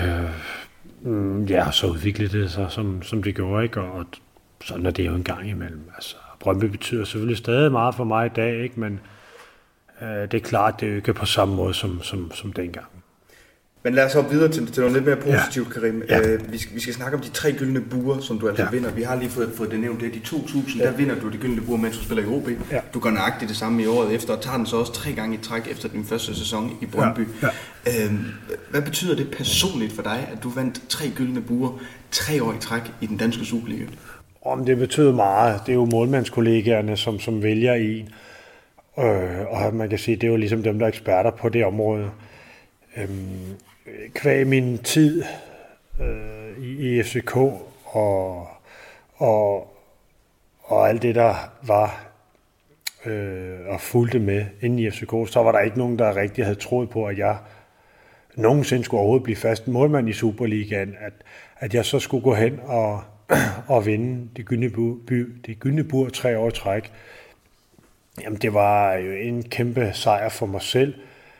Øh, ja, så udviklede det sig, som, som det gjorde. Ikke? Og, og sådan er det jo en gang imellem. Altså, Brøndby betyder selvfølgelig stadig meget for mig i dag, ikke? Men øh, det er klart, det er jo ikke på samme måde som, som, som dengang. Men lad os hoppe videre til, til noget lidt mere positivt, ja. Karim. Ja. Øh, vi, skal, vi skal snakke om de tre gyldne buer, som du altså ja. vinder. Vi har lige fået, fået det nævnt, det er de to tusind, ja. Der vinder du det gyldne bur, mens du spiller i O B. Ja. Du gør nøjagtigt det samme i året efter, og tager den så også tre gange i træk efter din første sæson i Brøndby. Ja. Ja. Øh, hvad betyder det personligt for dig, at du vandt tre gyldne buer tre år i træk i den danske Superliga? Om det betyder meget. Det er jo målmandskollegaerne, som, som vælger en. Øh, og man kan sige, det er jo ligesom dem, der er eksperter på det område. Øh, Kvæg min tid øh, i, i F C K og, og, og alt det, der var øh, og fulgte med inde i F C K, så var der ikke nogen, der rigtig havde troet på, at jeg nogensinde skulle overhovedet blive fast målmand i Superligaen, at, at jeg så skulle gå hen og, og vinde det gyldne bur, det gyldne bur tre år i træk. Jamen, det var jo en kæmpe sejr for mig selv.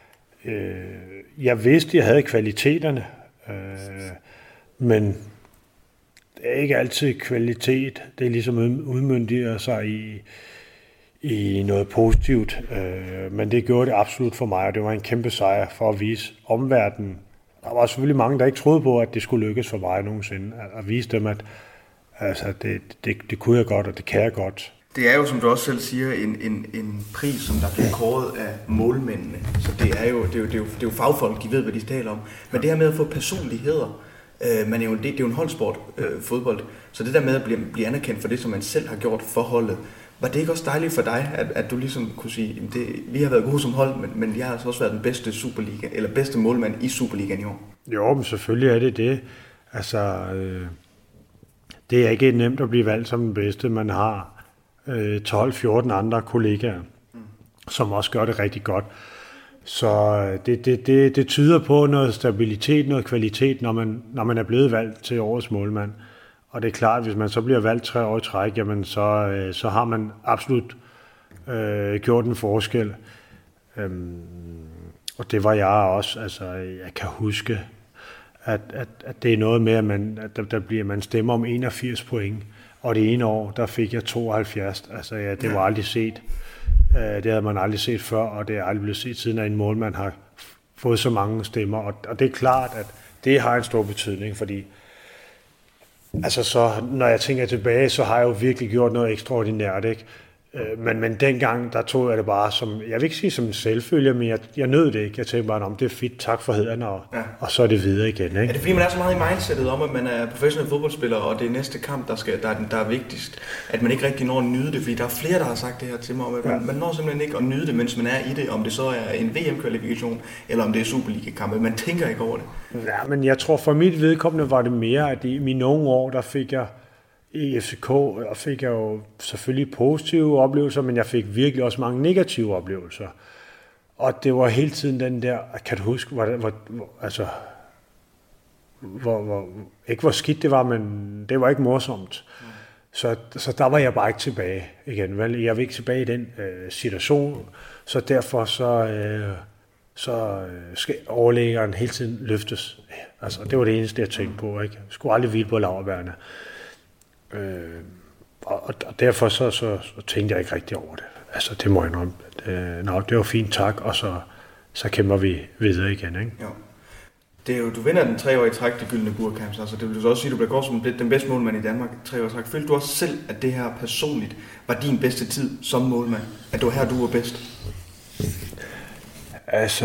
Jeg vidste, at jeg havde kvaliteterne, men det er ikke altid kvalitet. Det er ligesom udmyndiger sig i, i noget positivt, men det gjorde det absolut for mig, og det var en kæmpe sejr for at vise omverdenen Der var selvfølgelig mange, der ikke troede på, at det skulle lykkes for mig nogensinde. At vise dem, at altså, det, det, det kunne jeg godt, og det kan jeg godt. Det er jo, som du også selv siger, en, en, en pris, som der bliver kåret af målmændene. Så det er jo, det er jo, det er jo, det er jo fagfolk, de ved, hvad de taler om. Men det her med at få personligheder, øh, man er jo, det, det er jo en holdsport, øh, fodbold. Så det der med at blive, blive anerkendt for det, som man selv har gjort for holdet, var det ikke også dejligt for dig, at, at du ligesom kunne sige, det, vi har været gode som hold, men, men jeg har altså også været den bedste Superliga, eller bedste målmand i Superligaen i år? Jo, men selvfølgelig er det det. Altså, øh, det er ikke nemt at blive valgt som den bedste. Man har øh, tolv fjorten andre kollegaer, mm. som også gør det rigtig godt. Så det, det, det, det tyder på noget stabilitet, noget kvalitet, når man, når man er blevet valgt til årets målmand. Og det er klart, at hvis man så bliver valgt tre år i træk, jamen så, øh, så har man absolut øh, gjort en forskel. Øhm, og det var jeg også. Altså, jeg kan huske, at, at, at det er noget med, at, man, at der, der bliver, man stemmer om enogfirs point. Og det ene år, der fik jeg tooghalvfjerds. Altså, ja, det var aldrig set. Øh, det havde man aldrig set før, og det er aldrig blevet set siden, at en målmand har fået så mange stemmer. Og, og det er klart, at det har en stor betydning, fordi altså så, når jeg tænker tilbage, så har jeg jo virkelig gjort noget ekstraordinært, ikke? Men, men dengang, der tog jeg det bare som, jeg vil ikke sige som en selvfølge, men jeg, jeg nød det ikke. Jeg tænkte bare, om det er fedt, tak for hæderne, og, ja. og så er det videre igen, ikke? Er det fordi, man er så meget i mindsetet om, at man er professionel fodboldspiller, og det er næste kamp, der, skal, der, er, der er vigtigst, at man ikke rigtig når at nyde det? Fordi der er flere, der har sagt det her til mig, om, at man, ja. man når simpelthen ikke at nyde det, mens man er i det, om det så er en V M-kvalifikation, eller om det er Superliga-kamp. Man tænker ikke over det. Ja, men jeg tror, for mit vedkommende var det mere, at i mine unge år, der fik jeg i F C K, og fik jeg jo selvfølgelig positive oplevelser, men jeg fik virkelig også mange negative oplevelser. Og det var hele tiden den der, kan du huske, hvor, hvor, hvor, altså, hvor, hvor, ikke hvor skidt det var, men det var ikke morsomt. Mm. Så, så der var jeg bare ikke tilbage igen. Vel? Jeg var ikke tilbage i den øh, situation, så derfor så, øh, så øh, skal overlæggeren hele tiden løftes. Altså, det var det eneste, jeg tænkte på. Ikke? Jeg skulle aldrig hvile på laurbærrene. Øh, og, og derfor så, så, så tænkte jeg ikke rigtig over det. Altså, det må jeg nok. Øh, nå, det var fint, tak, og så, så kæmper vi videre igen, ikke? Jo. Det er jo, du vinder den tre år i træk, det gyldne burkamp, altså det vil du også sige, du bliver godt som den bedste målmand i Danmark tre år i træk. Følte du også selv, at det her personligt var din bedste tid som målmand? At det var her, du var bedst? Altså,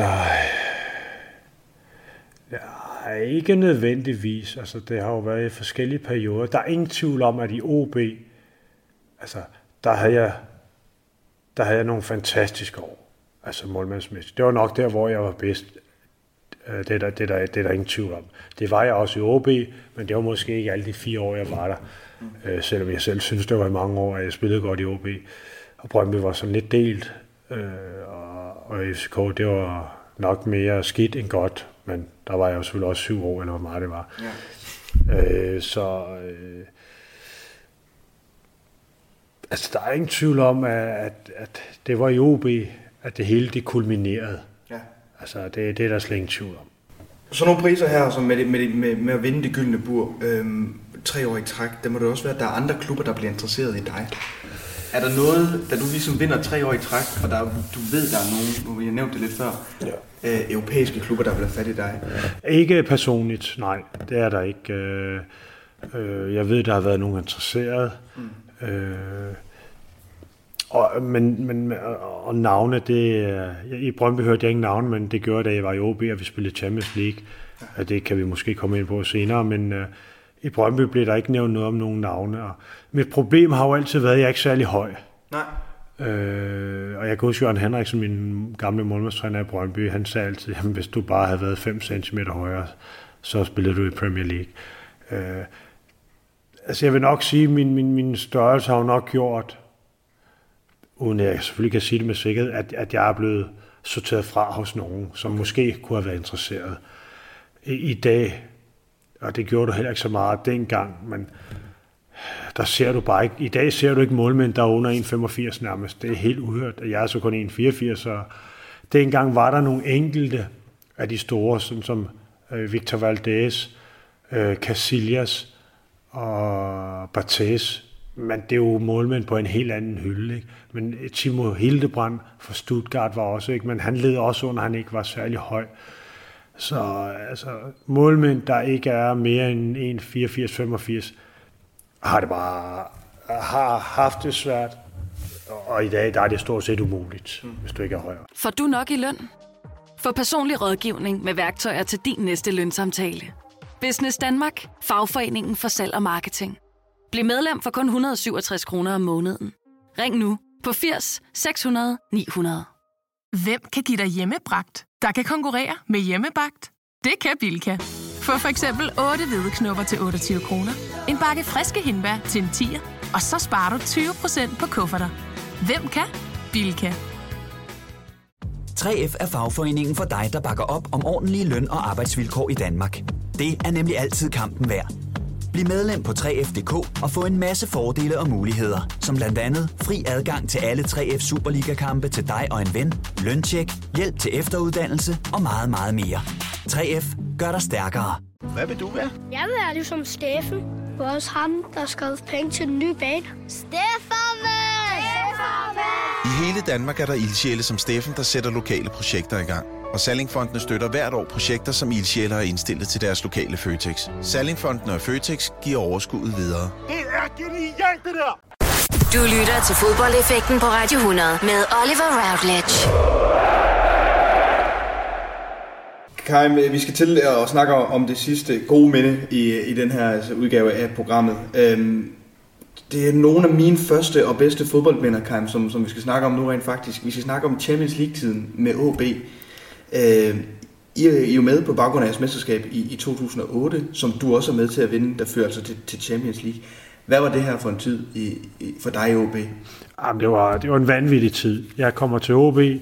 ja, ikke nødvendigvis. Altså, det har jo været i forskellige perioder. Der er ingen tvivl om, at i O B, altså, der havde jeg, der havde jeg nogle fantastiske år, altså målmandsmæssigt. Det var nok der, hvor jeg var bedst. Det er, der, det, er der, det er der ingen tvivl om. Det var jeg også i O B, men det var måske ikke alle de fire år, jeg var der. Mm. Selvom jeg selv synes, det var i mange år, at jeg spillede godt i O B. Og Brøndby var sådan lidt delt. Og, og F C K, det var nok mere skidt end godt. Men der var jeg jo selvfølgelig også syv år, eller hvor meget det var. Ja. Øh, så... Øh, altså, der er ingen tvivl om, at, at, at det var i O B, at det hele det kulminerede. Ja. Altså, det, det er der slet ingen tvivl om. Så nogle priser her, som med, med, med, med at vinde det gyldne bur, øhm, tre år i træk, der må det også være, at der er andre klubber, der bliver interesseret i dig. Er der noget, da du ligesom vinder tre år i træk, og der, du ved, der er nogen, nu har jeg nævnt det lidt før, ja. øh, europæiske klubber, der bliver fat i dig? Ikke personligt, nej, det er der ikke. Øh, øh, jeg ved, der har været nogen interesseret. Mm. Øh, Og, men, men, og navne, det, i Brøndby hørte jeg ikke navne, men det gjorde, da jeg var i O B, og vi spillede Champions League. Ja. Det kan vi måske komme ind på senere, men uh, i Brøndby blev der ikke nævnt noget om nogen navne. Og mit problem har jo altid været, at jeg er ikke særlig høj. Nej. Øh, og jeg kan huske, Jørgen Henriksen, min gamle målmandstræner i Brøndby, han sagde altid, at hvis du bare havde været fem centimeter højere, så spillede du i Premier League. Øh, altså jeg vil nok sige, at min, min, min størrelse har jo nok gjort, uden jeg selvfølgelig kan sige det med sikkerhed, at, at jeg er blevet sorteret fra hos nogen, som måske kunne have været interesseret. I, i dag, og det gjorde du heller ikke så meget dengang, men der ser du bare ikke, i dag ser du ikke målmænd, der er under en komma femogfirs nærmest. Det er helt uhørt, og jeg er så kun en komma fireogfirs, og dengang var der nogle enkelte af de store, sådan som øh, Victor Valdez, øh, Casillas og Barthez. Men det er jo målmænd på en helt anden hylde, ikke? Men Timo Hildebrand fra Stuttgart var også, ikke? Men han led også under, han ikke var særlig høj. Så altså, målmænd, der ikke er mere end en komma fireogfirs femogfirs, har det bare har haft det svært. Og i dag der er det stort set umuligt, mm. hvis du ikke er højere. Får du nok i løn? Få personlig rådgivning med værktøjer til din næste lønsamtale. Business Danmark, fagforeningen for salg og marketing. Bliv medlem for kun et hundrede og syvogtres kroner om måneden. Ring nu på firs seks hundrede ni hundrede. Hvem kan give dig hjemmebragt, der kan konkurrere med Hjemmebagt? Det kan Bilka. Få for eksempel otte hvideknupper til otteogtyve kroner, en bakke friske hindbær til en tier, og så sparer du tyve procent på kufferter. Hvem kan? Bilka. tre F er fagforeningen for dig, der bakker op om ordentlige løn- og arbejdsvilkår i Danmark. Det er nemlig altid kampen værd. Bliv medlem på tre F punktum d k og få en masse fordele og muligheder, som blandt andet fri adgang til alle tre F Superliga-kampe til dig og en ven, løntjek, hjælp til efteruddannelse og meget, meget mere. tre F gør dig stærkere. Hvad vil du være? Jeg vil være ligesom Steffen. Det var også ham, der skrev penge til den nye bane. Steffen! I hele Danmark er der ildsjæle som Steffen, der sætter lokale projekter i gang. Og Sallingfondene støtter hvert år projekter, som ildsjæle har indstillet til deres lokale Føtex. Sallingfondene og Føtex giver overskuddet videre. Det er genialt, det der! Du lytter til Fodboldeffekten på Radio hundrede med Oliver Routledge. Keim, vi skal til at snakke om det sidste gode minde i, i den her altså, udgave af programmet. Øhm, det er nogle af mine første og bedste fodboldminder, Keim, som, som vi skal snakke om nu rent faktisk. Vi skal snakke om Champions League-tiden med O B. Øh, I, I er jo med på baggrund af jeres mesterskab i, i to tusind og otte, som du også er med til at vinde, der fører altså til, til Champions League. Hvad var det her for en tid i, i, for dig i O B? Jamen, det, var, det var en vanvittig tid. Jeg kommer til O B øh,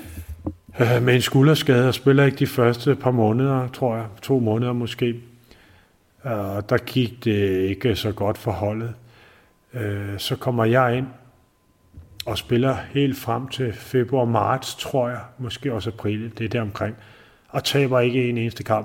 med en skulderskade og spiller ikke de første par måneder, tror jeg. To måneder måske. Og uh, der gik det ikke så godt for holdet. Uh, så kommer jeg ind og spiller helt frem til februar-marts, tror jeg, måske også april, det er der omkring, og taber ikke en eneste kamp.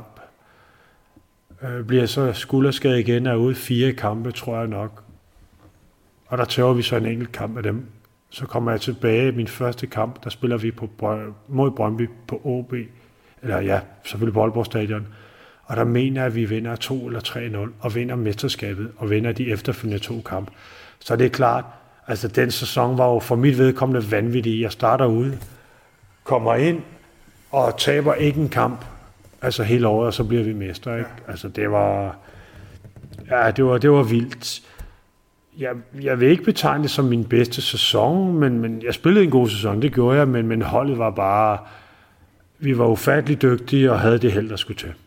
Øh, bliver så skulderskadet igen, er ude fire kampe, tror jeg nok. Og der tager vi så en enkelt kamp af dem. Så kommer jeg tilbage i min første kamp, der spiller vi på, mod Brøndby på O B, eller ja, selvfølgelig på Aalborg Stadion. Og der mener jeg, at vi vinder to eller tre nul, og vinder mesterskabet, og vinder de efterfølgende to kampe. Så det er klart, altså den sæson var jo for mit vedkommende vanvittig. Jeg starter ude, kommer ind og taber ikke en kamp, altså hele året, og så bliver vi mester, ikke? Altså det var, ja, det var, det var vildt. Jeg, jeg vil ikke betegne det som min bedste sæson, men, men jeg spillede en god sæson, det gjorde jeg, men, men holdet var bare, vi var ufattelig dygtige og havde det held, der skulle til.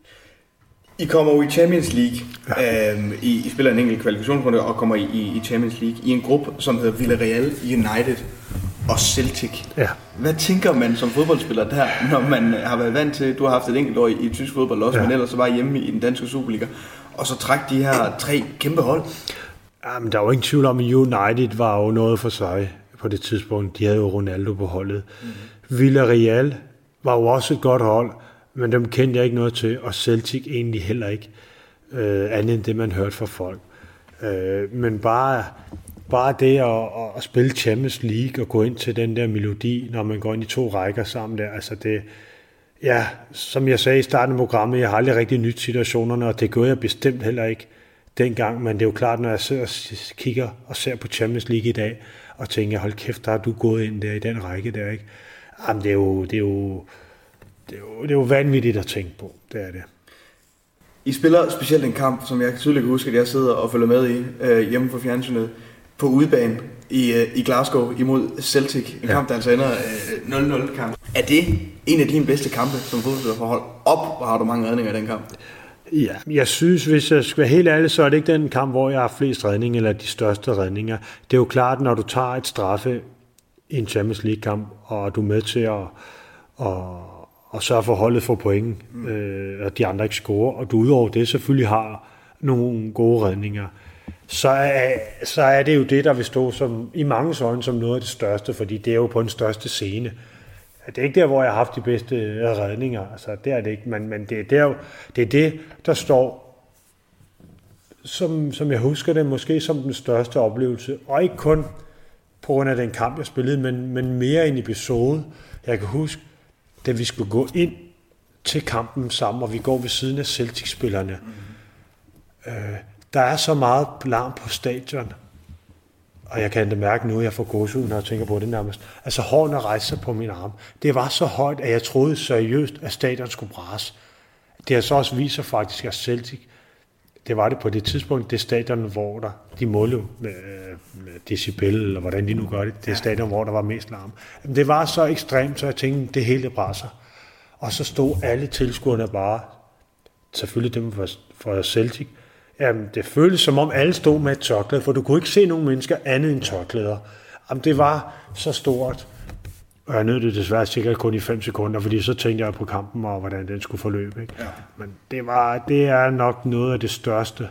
I kommer jo i Champions League. Ja. Øhm, I, I spiller en enkelt kvalifikationsrunde og kommer i, i Champions League i en gruppe, som hedder Villarreal, United og Celtic. Ja. Hvad tænker man som fodboldspiller der, når man har været vant til, du har haft et enkelt år i, i tysk fodbold også, ja. Men ellers så var hjemme i den danske Superliga, og så træk de her tre kæmpe hold? Jamen, der var ingen tvivl om, at United var jo noget for sig på det tidspunkt. De havde jo Ronaldo på holdet. Mm-hmm. Villarreal var jo også et godt hold, men dem kendte jeg ikke noget til, og Celtic egentlig heller ikke, øh, andet end det, man hørte fra folk. Øh, men bare, bare det at, at spille Champions League og gå ind til den der melodi, når man går ind i to rækker sammen der, altså det, ja, som jeg sagde i starten af programmet, jeg har aldrig rigtig nyt situationerne, og det gør jeg bestemt heller ikke dengang, men det er jo klart, når jeg sidder og kigger og ser på Champions League i dag, og tænker, hold kæft, der har du gået ind der i den række der, ikke? Jamen, det er jo, det er jo, Det er, jo, det er jo vanvittigt at tænke på, det er det. I spiller specielt en kamp, som jeg tydeligt kan huske, at jeg sidder og følger med i øh, hjemme på fjernsynet, på udebane i, øh, i Glasgow imod Celtic. En ja. kamp, der altså ender øh, nul nul kamp. Er det en af dine bedste kampe som fodboldspiller for hold op, og har du mange redninger i den kamp? Ja, jeg synes, hvis jeg skal være helt ærlig, så er det ikke den kamp, hvor jeg har flest redninger, eller de største redninger. Det er jo klart, når du tager et straffe i en Champions League-kamp, og du er med til at... at og sørge for holdet for point, mm. øh, og de andre ikke scorer, og du udover det selvfølgelig har nogle gode redninger, så er, så er det jo det, der vil stå som, i mange øjne som noget af det største, fordi det er jo på den største scene. Det er ikke der, hvor jeg har haft de bedste redninger, altså det er det ikke, men, men det, er der, det er det, der står, som, som jeg husker det, måske som den største oplevelse, og ikke kun på grund af den kamp, jeg spillede, men, men mere en episode. Jeg kan huske, da vi skulle gå ind til kampen sammen, og vi går ved siden af Celtic-spillerne. Mm. Øh, der er så meget larm på stadion, og jeg kan endda mærke nu, at jeg får gåsehud, når jeg tænker på det nærmest. Altså hårene rejser på min arm. Det var så højt, at jeg troede seriøst, at stadion skulle brase. Det har så også vist sig faktisk, at Celtic, det var det på det tidspunkt, det stadion, hvor der, de målte med, med decibel, eller hvordan de nu gør det, det er stadion, hvor der var mest larm. Men det var så ekstremt, så jeg tænkte, det hele det braser. Og så stod alle tilskuerne bare, selvfølgelig dem for, for Celtic, jamen det føltes som om alle stod med et tørklæde, for du kunne ikke se nogen mennesker andet end tørklæder. Jamen det var så stort, og jeg nød det desværre sikkert kun i fem sekunder, fordi så tænkte jeg på kampen og hvordan den skulle forløbe. Ikke? Ja. Men det, var, det er nok noget af det største.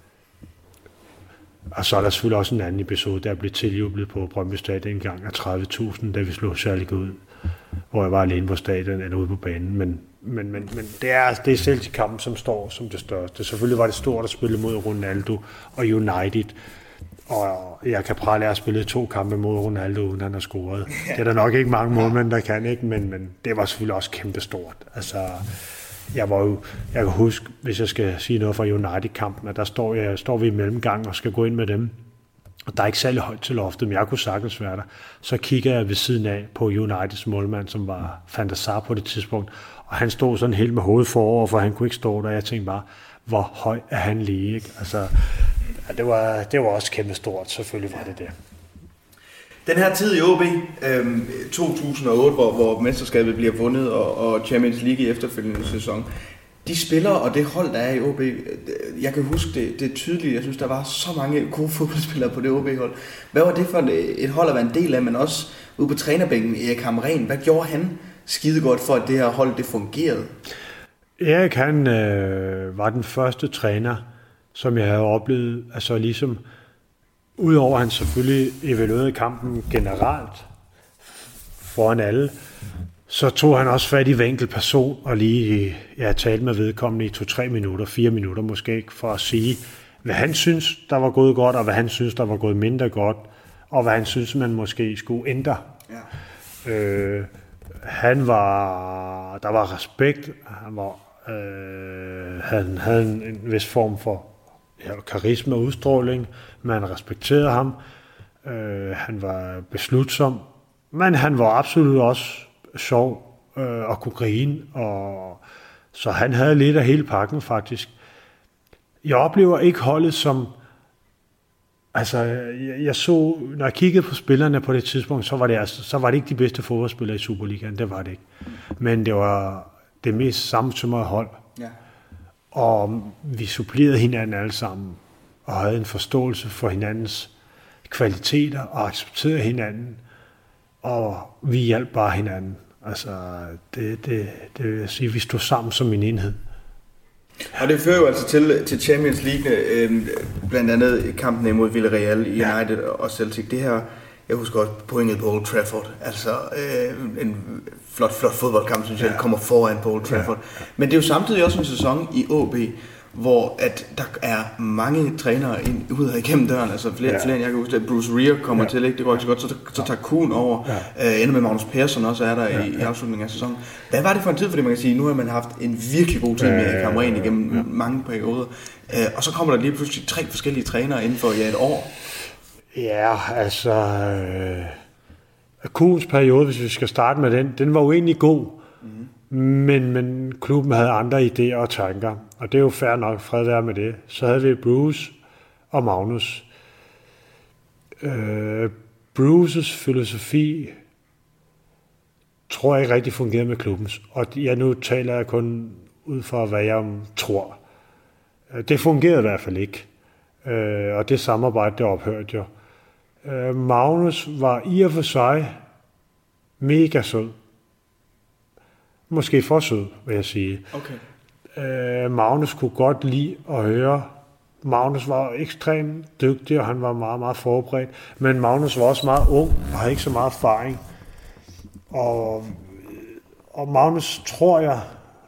Og så er der selvfølgelig også en anden episode, der blev tiljublet på Brøndby Stadion en gang af tredive tusind, da vi slog Særlig ud, hvor jeg var alene på stadion eller ude på banen. Men, men, men, men det er, det er Celtic-kampen, som står som det største. Selvfølgelig var det stort at spille mod Ronaldo og United, og jeg kan prale af at spille to kampe mod Ronaldo, uden han har scoret. Det er der nok ikke mange målmænd, der kan, ikke, men, men det var selvfølgelig også kæmpestort. Altså, jeg var jo, jeg kan huske, hvis jeg skal sige noget fra United-kampen, at der står, jeg, står vi i mellemgang og skal gå ind med dem. Og der er ikke særlig højt til loftet, men jeg kunne sagtens være der. Så kigger jeg ved siden af på Uniteds målmand, som var Van der Sar på det tidspunkt, og han stod sådan helt med hovedet forover, for han kunne ikke stå der. Jeg tænkte bare, hvor høj er han lige, ikke? Altså, ja, det, var, det var også kæmpe stort, selvfølgelig var det det. Den her tid i O B, øhm, to tusind og otte, hvor, hvor mesterskabet bliver vundet, og, og Champions League i efterfølgende sæson, de spillere og det hold, der er i O B, jeg kan huske det, det er tydeligt, jeg synes, der var så mange gode fodboldspillere på det O B-hold. Hvad var det for et, et hold at være en del af, men også ude på trænerbænken, Erik Hamrén, hvad gjorde han skide godt for, at det her hold, det fungerede? Erik, han øh, var den første træner, som jeg havde oplevet, altså ligesom, udover at han selvfølgelig evaluerede kampen generelt foran alle, så tog han også fat i hver enkelt person og lige ja, talte med vedkommende i to-tre minutter, fire minutter måske, for at sige, hvad han synes, der var gået godt, og hvad han synes, der var gået mindre godt, og hvad han synes, man måske skulle ændre. Ja. Øh, han var, der var respekt, han var, øh, han havde en, en vis form for ja, karisma og udstråling, man respekterede ham, øh, han var beslutsom, men han var absolut også sjov øh, og kunne grine, og så han havde lidt af hele pakken faktisk. Jeg oplever ikke holdet som, altså jeg, jeg så, når jeg kiggede på spillerne på det tidspunkt, så var det, altså, så var det ikke de bedste fodboldspillere i Superligaen, det var det ikke. Men det var det mest sammensømmede hold. Ja. Og vi supplerede hinanden alle sammen, og havde en forståelse for hinandens kvaliteter, og accepterede hinanden, og vi hjalp bare hinanden. Altså, det, det, det vil sige, vi stod sammen som en enhed. Og det fører jo altså til, til Champions League, øh, blandt andet kampen imod Villarreal, United ja. og Celtic. Det her, jeg husker også pointet på Old Trafford. Altså, øh, en flot, flot fodboldkamp, synes jeg, ja. kommer foran på Old Trafford. Ja. Men det er jo samtidig også en sæson i O B, hvor at der er mange trænere ind, ud og igennem døren, altså flere, ja. flere end jeg kan huske, at Bruce Rea kommer ja. til, ikke? Det går ikke så godt, så, så tager Kuhn over, ja. øh, ender med Magnus Persson også er der ja. i, i afslutningen af sæsonen. Hvad var det for en tid, fordi man kan sige, nu har man haft en virkelig god tid med ja, ja, Hamrén igennem ja. mange perioder, øh, og så kommer der lige pludselig tre forskellige trænere inden for ja, et år. Ja, altså, øh, Kuhns periode, hvis vi skal starte med den, den var jo egentlig god, mm-hmm. Men, men klubben havde andre idéer og tanker, og det er jo fair nok, fred være med det. Så havde vi Bruce og Magnus. Øh, Bruces filosofi tror jeg ikke rigtig fungerede med klubbens, og ja, nu taler jeg kun ud fra, hvad jeg tror. Det fungerede i hvert fald ikke, øh, og det samarbejde, det ophørte jo. Øh, Magnus var i og for sig mega sød. Måske for sød, vil jeg sige. Okay. Øh, Magnus kunne godt lide at høre. Magnus var ekstremt dygtig, og han var meget, meget forberedt. Men Magnus var også meget ung, og havde ikke så meget erfaring. Og, og Magnus, tror jeg,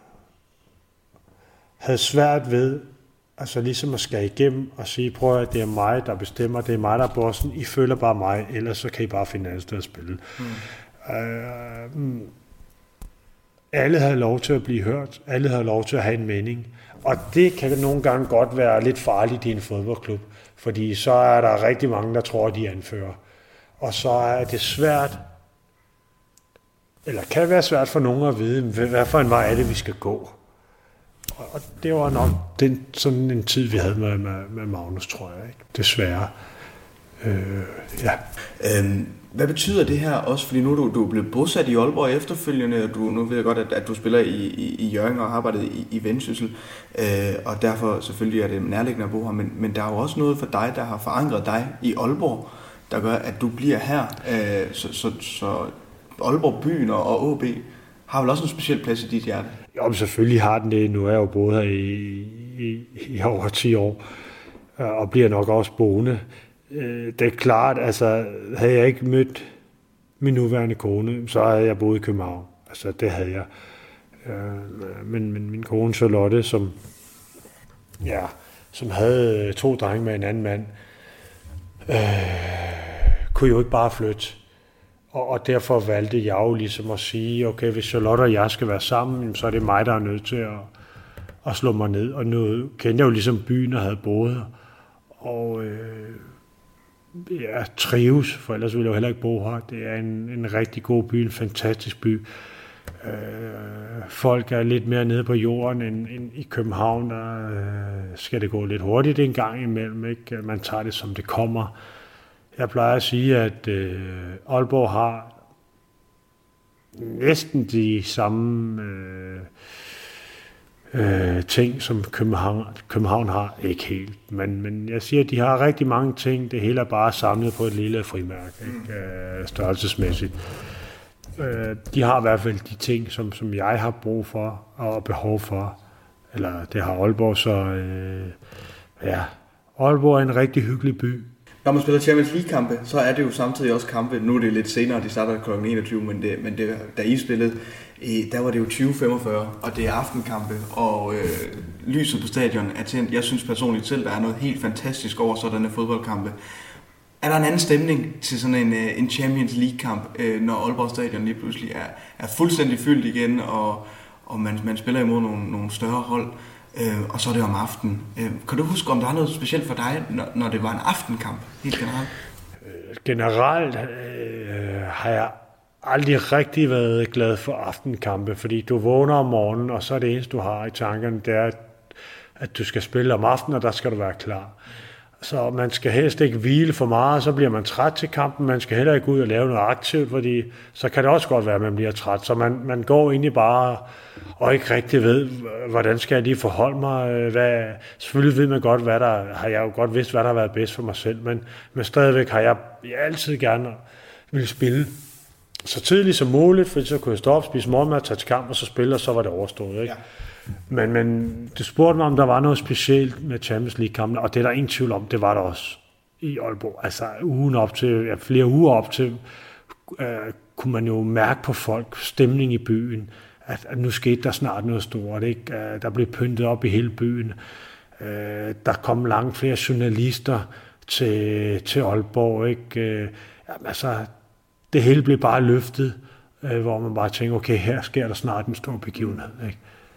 havde svært ved, altså ligesom at skære igennem og sige, prøv at det er mig, der bestemmer, det er mig, der er bossen. I følger bare mig, ellers så kan I bare finde et andet sted at spille. Mm. Øh, alle havde lov til at blive hørt, alle havde lov til at have en mening. Og det kan nogle gange godt være lidt farligt i en fodboldklub, fordi så er der rigtig mange, der tror, at de anfører. Og så er det svært, eller kan være svært for nogen at vide, hvad for en vej er det, vi skal gå. Og det var nok den, sådan en tid, vi havde med, med, med Magnus, tror jeg. Ikke? Desværre. Øh, ja. Øhm, hvad betyder det her også? Fordi nu er du, du er blevet bosat i Aalborg efterfølgende, og du, nu ved jeg godt, at, at du spiller i, i, i Hjørring og har arbejdet i, i Vendsyssel, øh, og derfor selvfølgelig er det nærliggende at bo her, men, men der er jo også noget for dig, der har forankret dig i Aalborg, der gør, at du bliver her. Øh, så, så, så Aalborg byen og, og O B har vel også en speciel plads i dit hjerte? Jo, selvfølgelig har den det. Nu er jeg jo boet her i, i, i over ti år, og bliver nok også boende. Det er klart, altså havde jeg ikke mødt min nuværende kone, så havde jeg boet i København. Altså det havde jeg. Men, men min kone Charlotte, som, ja, som havde to drenge med en anden mand, øh, kunne jo ikke bare flytte. Og, og derfor valgte jeg jo ligesom at sige, okay, hvis Charlotte og jeg skal være sammen, så er det mig, der er nødt til at, at slå mig ned. Og nu kendte jeg jo ligesom byen og havde boet her. Og øh, jeg trives, for ellers ville jeg jo heller ikke bo her. Det er en, en rigtig god by, en fantastisk by. Øh, folk er lidt mere nede på jorden end, end i København. Der øh, skal det gå lidt hurtigt en gang imellem. Ikke? Man tager det, som det kommer. Jeg plejer at sige, at øh, Aalborg har næsten de samme øh, øh, ting, som København, København har. Ikke helt, men, men jeg siger, at de har rigtig mange ting. Det hele er bare samlet på et lille frimærke, ikke? Øh, størrelsesmæssigt. Øh, de har i hvert fald de ting, som, som jeg har brug for og behov for. Eller det har Aalborg, så øh, ja, Aalborg er en rigtig hyggelig by. Når man spiller Champions League-kampe, så er det jo samtidig også kampe. Nu er det lidt senere, de starter klokken enogtyve, men, det, men det, da I spillede, der var det jo tyve femogfyrre, og det er aftenkampe, og øh, lyset på stadion er tændt. Jeg synes personligt selv, der er noget helt fantastisk over sådanne fodboldkampe. Er der en anden stemning til sådan en, en Champions League-kamp, øh, når Aalborg Stadion lige pludselig er, er fuldstændig fyldt igen, og, og man, man spiller imod nogle, nogle større hold? Øh, og så er det om aftenen. Øh, kan du huske, om der er noget specielt for dig, når, når det var en aftenkamp, helt generelt? Generelt øh, har jeg aldrig rigtig været glad for aftenkampe, fordi du vågner om morgenen, og så er det eneste, du har i tankerne, det er, at du skal spille om aftenen, og der skal du være klar. Så man skal helst ikke hvile for meget, så bliver man træt til kampen. Man skal heller ikke ud og lave noget aktivt, fordi så kan det også godt være, at man bliver træt. Så man, man går egentlig bare og ikke rigtig ved, hvordan skal jeg lige forholde mig. Hvad, selvfølgelig ved man godt, hvad der har jeg jo godt vidst, hvad der har været bedst for mig selv, men, men stadigvæk har jeg, jeg altid gerne ville spille så tidligt som muligt, fordi så kunne jeg stå op, spise morgenmad, tage til kamp og så spille, og så var det overstået, ikke? Ja. Men, men du spurgte mig, om der var noget specielt med Champions League-kampen, og det er der ingen tvivl om, det var der også i Aalborg. Altså ugen op til, ja, flere uger op til, øh, kunne man jo mærke på folk, stemning i byen, at, at nu skete der snart noget stort, ikke? Der blev pyntet op i hele byen. Øh, der kom langt flere journalister til, til Aalborg, ikke? Øh, jamen, altså, det hele blev bare løftet, øh, hvor man bare tænker, okay, her sker der snart en stor begivenhed, ikke?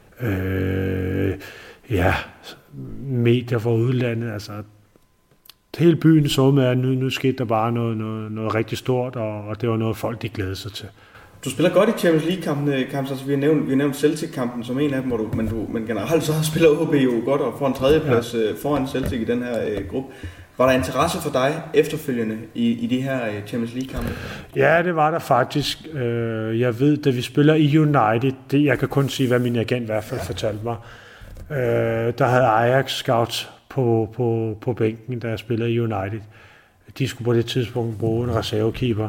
Øh, ja, medier fra udlandet, altså hele byen så med, at nu, nu skete der bare noget, noget, noget rigtig stort, og, og det var noget, folk de glædede sig til. Du spiller godt i Champions League-kampen, altså vi har nævnt, vi har nævnt Celtic-kampen som en af dem, du, men, du, men generelt så spiller O B jo godt og får en tredjeplads ja. foran Celtic i den her øh, gruppe. Var der interesse for dig efterfølgende i, i de her Champions League-kampe? Ja, det var der faktisk. Jeg ved, da vi spiller i United, det, jeg kan kun sige, hvad min agent i hvert fald ja. fortalte mig, der havde Ajax scouts på, på, på bænken, da jeg spillede i United. De skulle på det tidspunkt bruge en reservekeeper.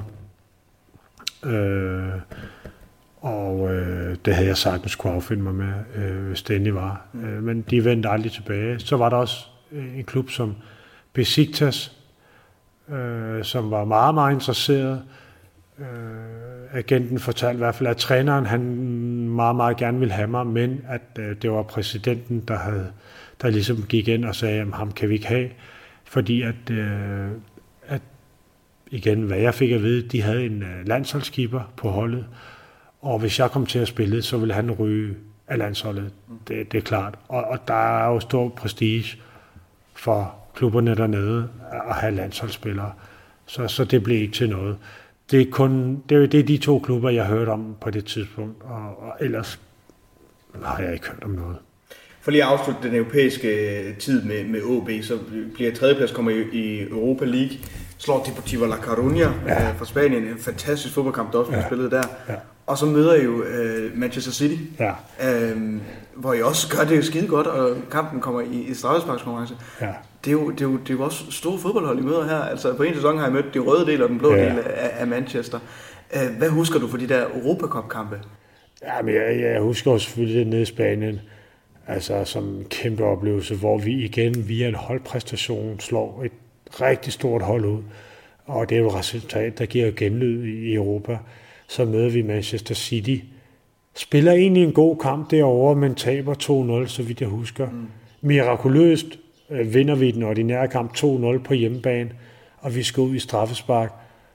Og det havde jeg sagtens kunne affinde mig med, hvis det endelig var. Men de vendte aldrig tilbage. Så var der også en klub som Besiktas, øh, som var meget, meget interesseret. Øh, agenten fortalte i hvert fald, at træneren han meget, meget gerne ville have mig, men at øh, det var præsidenten, der, havde, der ligesom gik ind og sagde, at ham kan vi ikke have, fordi at, øh, at igen, hvad jeg fik at vide, de havde en øh, landsholdskeeper på holdet, Og hvis jeg kom til at spille, så ville han ryge af landsholdet. Det, det er klart. Og, og der er jo stor prestige for klubberne dernede at have landsholdsspillere. Så, så det blev ikke til noget. Det er, kun, det, det er de to klubber, jeg hørte om på det tidspunkt, og, og ellers har jeg ikke hørt om noget. For lige at afslutte den europæiske tid med, med O B, så bliver tredjeplads kommer i, i Europa League, slår Deportivo La Coruña ja. fra Spanien, en fantastisk fodboldkamp, der også blev ja. spillet der. Ja. Og så møder I jo uh, Manchester City, ja. uh, hvor I også gør det jo skide godt, og kampen kommer i, i straffesparkskonkurrence. Ja. Det, er jo, det, er jo, det er jo også store fodboldhold, I møder her. Altså på en sæson har I mødt de røde del og den blå ja. del af, af Manchester. Uh, hvad husker du for de der Europacup-kampe? Ja, men jeg, jeg husker også selvfølgelig det nede i Spanien, altså som en kæmpe oplevelse, hvor vi igen via en holdpræstation slår et rigtig stort hold ud. Og det er jo et resultat, der giver genlyd i Europa. Så møder vi Manchester City. Spiller egentlig en god kamp derovre, men taber to nul, så vidt jeg husker. Mm. Mirakuløst øh, vinder vi den ordinære kamp to nul på hjemmebane, og vi skal ud i straffespark.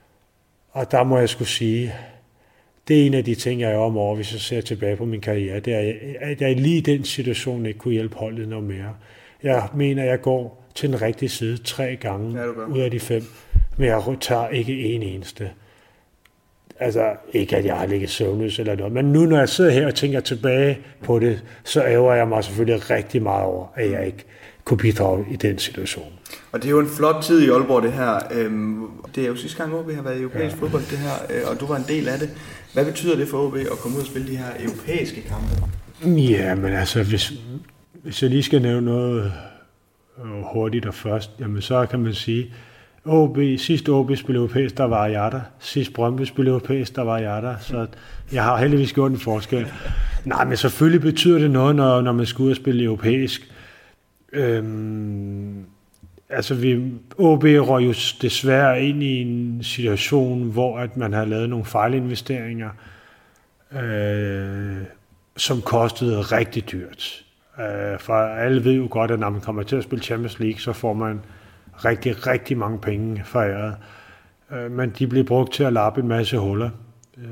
Og der må jeg skulle sige, det er en af de ting, jeg er om over, hvis jeg ser tilbage på min karriere, det er, at jeg lige i den situation ikke kunne hjælpe holdet noget mere. Jeg mener, jeg går til den rigtige side tre gange ja, ud af de fem, men jeg tager ikke en eneste. Altså, ikke at jeg har ligget søvnløs eller noget, men nu når jeg sidder her og tænker tilbage på det, så ærger jeg mig selvfølgelig rigtig meget over, at jeg ikke kunne bidrage i den situation. Og det er jo en flot tid i Aalborg, det her. Det er jo sidste gang, O B har været i europæisk ja. fodbold, det her, og du var en del af det. Hvad betyder det for O B at komme ud og spille de her europæiske kampe? Ja, men altså, hvis, hvis jeg lige skal nævne noget hurtigt og først, jamen så kan man sige, O B, sidst O B spillede europæisk, der var jeg der. Sidst Brøndby spillede europæisk, der var jeg der. Så jeg har heldigvis gjort en forskel. Nej, men selvfølgelig betyder det noget, når, når man skal ud og spille europæisk. Øhm, altså, vi, O B røg jo desværre ind i en situation, hvor at man har lavet nogle fejlinvesteringer, øh, som kostede rigtig dyrt. Øh, for alle ved jo godt, at når man kommer til at spille Champions League, så får man rigtig, rigtig mange penge foræret. Øh, men de blev brugt til at lappe en masse huller. Øh,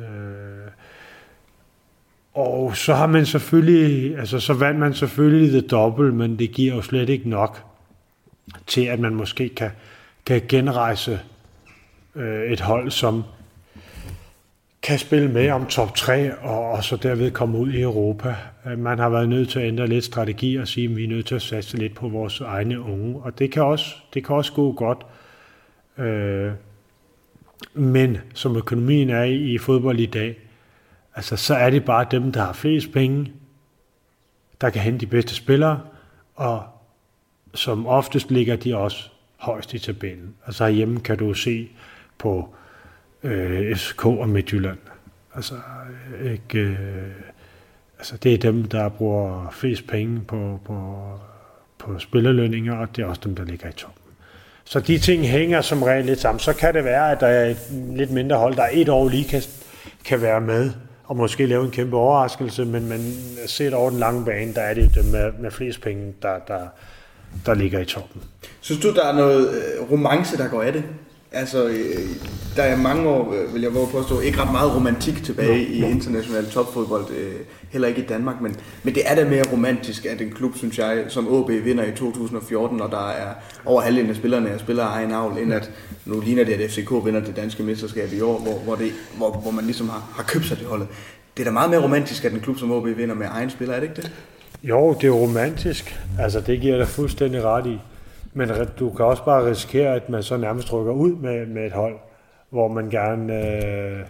og så har man selvfølgelig, altså så vandt man selvfølgelig det dobbelt, men det giver jo slet ikke nok til, at man måske kan, kan genrejse øh, et hold, som kan spille med om top tre, og, og så derved komme ud i Europa. Man har været nødt til at ændre lidt strategi og sige, at vi er nødt til at satse lidt på vores egne unge, og det kan også, det kan også gå godt. Øh, men som økonomien er i, i fodbold i dag, altså, så er det bare dem, der har flest penge, der kan hente de bedste spillere, og som oftest ligger de også højst i tabellen. Altså herhjemme kan du se på øh, F C K og Midtjylland. Altså, ikke, øh, altså det er dem, der bruger flest penge på, på, på spillerlønninger, og det er også dem, der ligger i toppen. Så de ting hænger som regel lidt sammen. Så kan det være, at der er et lidt mindre hold, der et år lige kan, kan være med, og måske lave en kæmpe overraskelse, men, men set over den lange bane, der er det dem med, med flest penge, der, der, der ligger i toppen. Synes du, der er noget romance, der går af det? Altså, der er mange år, vil jeg våge påstå, ikke ret meget romantik tilbage no, i no. international topfodbold, heller ikke i Danmark, men, men det er da mere romantisk, at en klub, synes jeg, som O B vinder i to tusind og fjorten, og der er over halvdelen af spillerne er spillere af egen avl, end at nu ligner det, at F C K vinder det danske mesterskab i år, hvor, hvor, det, hvor, hvor man ligesom har, har købt sig det holdet. Det er da meget mere romantisk, at en klub som O B vinder med egen spiller, er det ikke det? Jo, det er romantisk. Altså, det giver jeg da fuldstændig ret i. Men du kan også bare risikere, at man så nærmest rykker ud med, med et hold, hvor man gerne øh,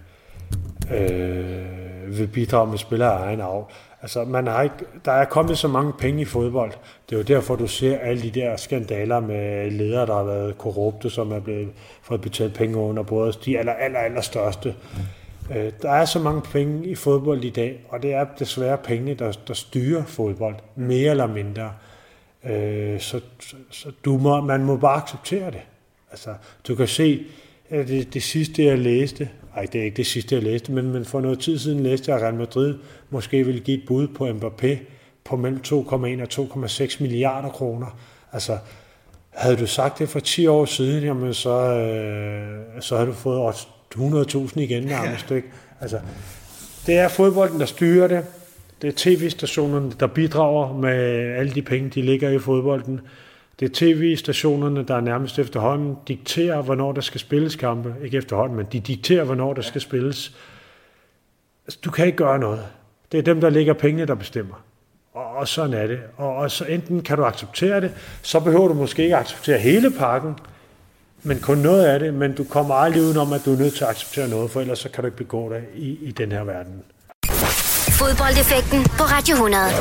øh, vil bidrage med spillere af egen avl. Altså, man har ikke, der er kommet så mange penge i fodbold. Det er jo derfor, du ser alle de der skandaler med ledere, der har været korrupte, som er blevet fået betalt penge under både de aller, aller, aller største. Øh, der er så mange penge i fodbold i dag, og det er desværre pengene, der, der styrer fodbold, mere eller mindre. Øh, så, så, så du må, man må bare acceptere det. Altså, du kan se, at det, det sidste jeg læste, nej, det er ikke det sidste jeg læste, men, men for noget tid siden læste jeg, at Real Madrid måske ville give et bud på Mbappé på mellem to komma en og to komma seks milliarder kroner. Altså, havde du sagt det for ti år siden, jamen så, øh, så havde du fået hundrede tusind igen nærmest, ikke? Altså, Det er fodbolden, der styrer det. Det er tv-stationerne, der bidrager med alle de penge, de ligger i fodbolden. Det er tv-stationerne, der nærmest efterhånden dikterer, hvornår der skal spilles kampe. Ikke efterhånden, men de dikterer, hvornår der skal spilles. Altså, du kan ikke gøre noget. Det er dem, der lægger pengene, der bestemmer. Og, og sådan er det. Og, og så enten kan du acceptere det, så behøver du måske ikke acceptere hele pakken, men kun noget af det. Men du kommer aldrig udenom, at du er nødt til at acceptere noget, for ellers så kan du ikke begå dig i, i den her verden. Fodboldeffekten på Radio hundrede.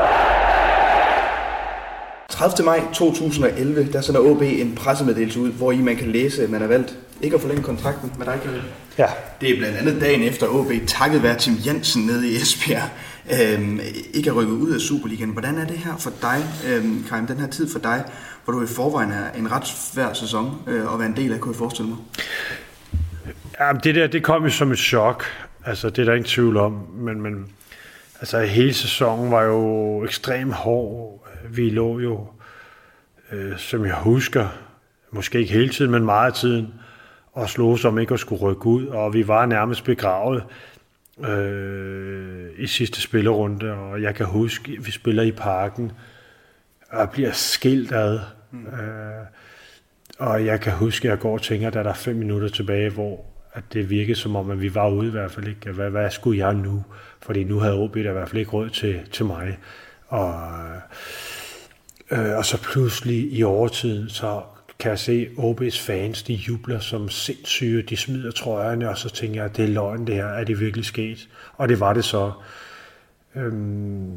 tredivte maj to tusind og elleve, der sender O B en pressemeddelelse ud, hvor i man kan læse, at man har valgt ikke at forlænge kontrakten med dig, Kevin. Ja. Det er blandt andet dagen efter O B, takket være Tim Jensen nede i Esbjerg, øhm, ikke er rykket ud af Superligaen. Hvordan er det her for dig, øhm, Keim, den her tid for dig, hvor du i forvejen er en ret svær sæson øh, at være en del af, kunne jeg forestille mig? Ja, det der, det kom jo som et chok. Altså, det er der ingen tvivl om, men, men altså, hele sæsonen var jo ekstremt hård. Vi lå jo, øh, som jeg husker, måske ikke hele tiden, men meget af tiden, og slog som ikke at skulle rykke ud, og vi var nærmest begravet øh, i sidste spillerunde, og jeg kan huske, vi spiller i Parken, og bliver skilt ad, mm. øh, og jeg kan huske, at jeg går og tænker, at der er fem minutter tilbage, hvor at det virkede som om, at vi var ude i hvert fald ikke. Hvad, hvad skulle jeg nu? Fordi nu havde O B der i hvert fald ikke råd til, til mig. Og, øh, og så pludselig i overtiden, så kan jeg se O B's fans, de jubler som sindssyge, de smider trøjerne, og så tænker jeg, at det er løgn det her, er det virkelig sket? Og det var det så. Øhm,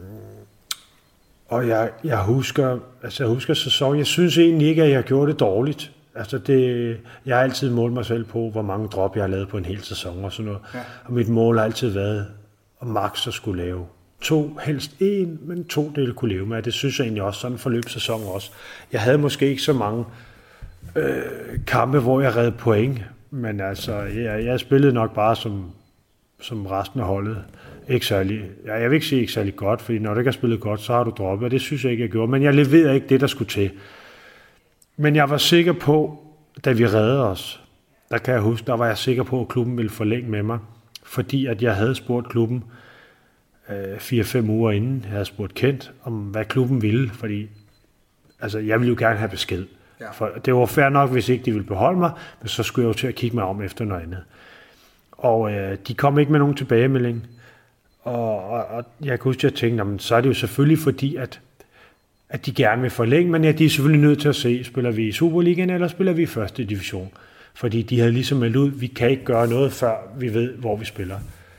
og jeg, jeg husker, altså jeg husker sæsonen, jeg synes egentlig ikke, at jeg gjorde det dårligt. Altså det, jeg har altid målt mig selv på, hvor mange drop jeg har lavet på en hel sæson og sådan noget. Ja. Og mit mål har altid været, at max at skulle lave to, helst en, men to dele kunne leve med. Det synes jeg egentlig også, sådan en forløbssæson også. Jeg havde måske ikke så mange øh, kampe, hvor jeg redde point, men altså, jeg, jeg spillede nok bare som, som resten af holdet. Ikke særlig, jeg, jeg vil ikke sige ikke særlig godt, fordi når du ikke har spillet godt, så har du droppet, og det synes jeg ikke, jeg gjorde. Men jeg leverede ikke det, der skulle til. Men jeg var sikker på, da vi reddede os, der kan jeg huske, der var jeg sikker på, at klubben ville forlænge med mig, fordi at jeg havde spurgt klubben øh, fire-fem uger inden, jeg havde spurgt Kent, om hvad klubben ville, fordi altså, jeg ville jo gerne have besked. Ja. For det var fair nok, hvis ikke de ville beholde mig, men så skulle jeg jo til at kigge mig om efter noget andet. Og øh, de kom ikke med nogen tilbagemelding, og, og, og jeg kunne huske, at jeg tænkte, jamen, så er det jo selvfølgelig fordi, at at de gerne vil forlænge, men ja, de er selvfølgelig nødt til at se, spiller vi i Superligaen, eller spiller vi i første division. Fordi de havde ligesom meldt ud, vi kan ikke gøre noget, før vi ved, hvor vi spiller.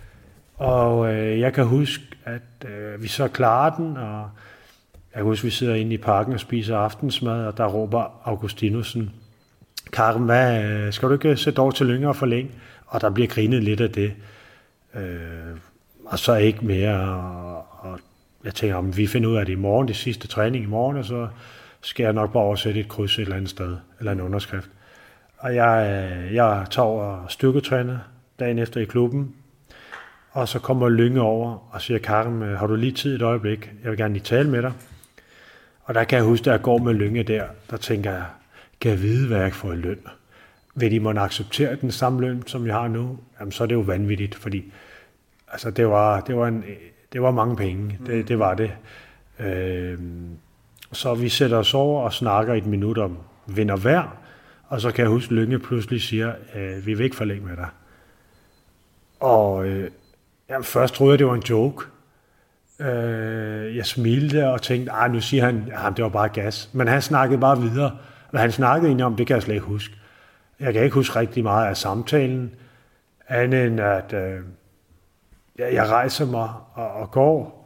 Og øh, jeg kan huske, at øh, vi så klarer den, og jeg kan huske, at vi sidder inde i Parken og spiser aftensmad, og der råber Augustinussen, Karim, hvad, skal du ikke sætte over til Lyngge og forlænge? Og der bliver grinet lidt af det. Øh, og så ikke mere, og, og jeg tænker, om vi finder ud af det i morgen, det sidste træning i morgen, og så skal jeg nok bare oversætte et kryds et eller andet sted, eller en underskrift. Og jeg, jeg tager over styrketræner dagen efter i klubben, og så kommer Lynge over og siger, Karim, har du lige tid et øjeblik? Jeg vil gerne lige tale med dig. Og der kan jeg huske, at jeg går med Lynge der, der tænker jeg, kan jeg vide, hvad jeg får i løn? Vil de måtte acceptere den samme løn, som jeg har nu? Jamen, så er det jo vanvittigt, fordi altså, det, var, det, var en, det var mange penge. Det, det var det. Øh, så vi sætter os over og snakker et minut om vind og vejr, og så kan jeg huske, at Lynge pludselig siger, øh, vi vil ikke forlænge med dig. Og øh, jamen, først troede jeg, det var en joke. Øh, jeg smilte og tænkte, ah, nu siger han, at det var bare gas. Men han snakkede bare videre. Hvad han snakkede egentlig om, det kan jeg slet ikke huske. Jeg kan ikke huske rigtig meget af samtalen, andet end at øh, jeg rejser mig og, og går.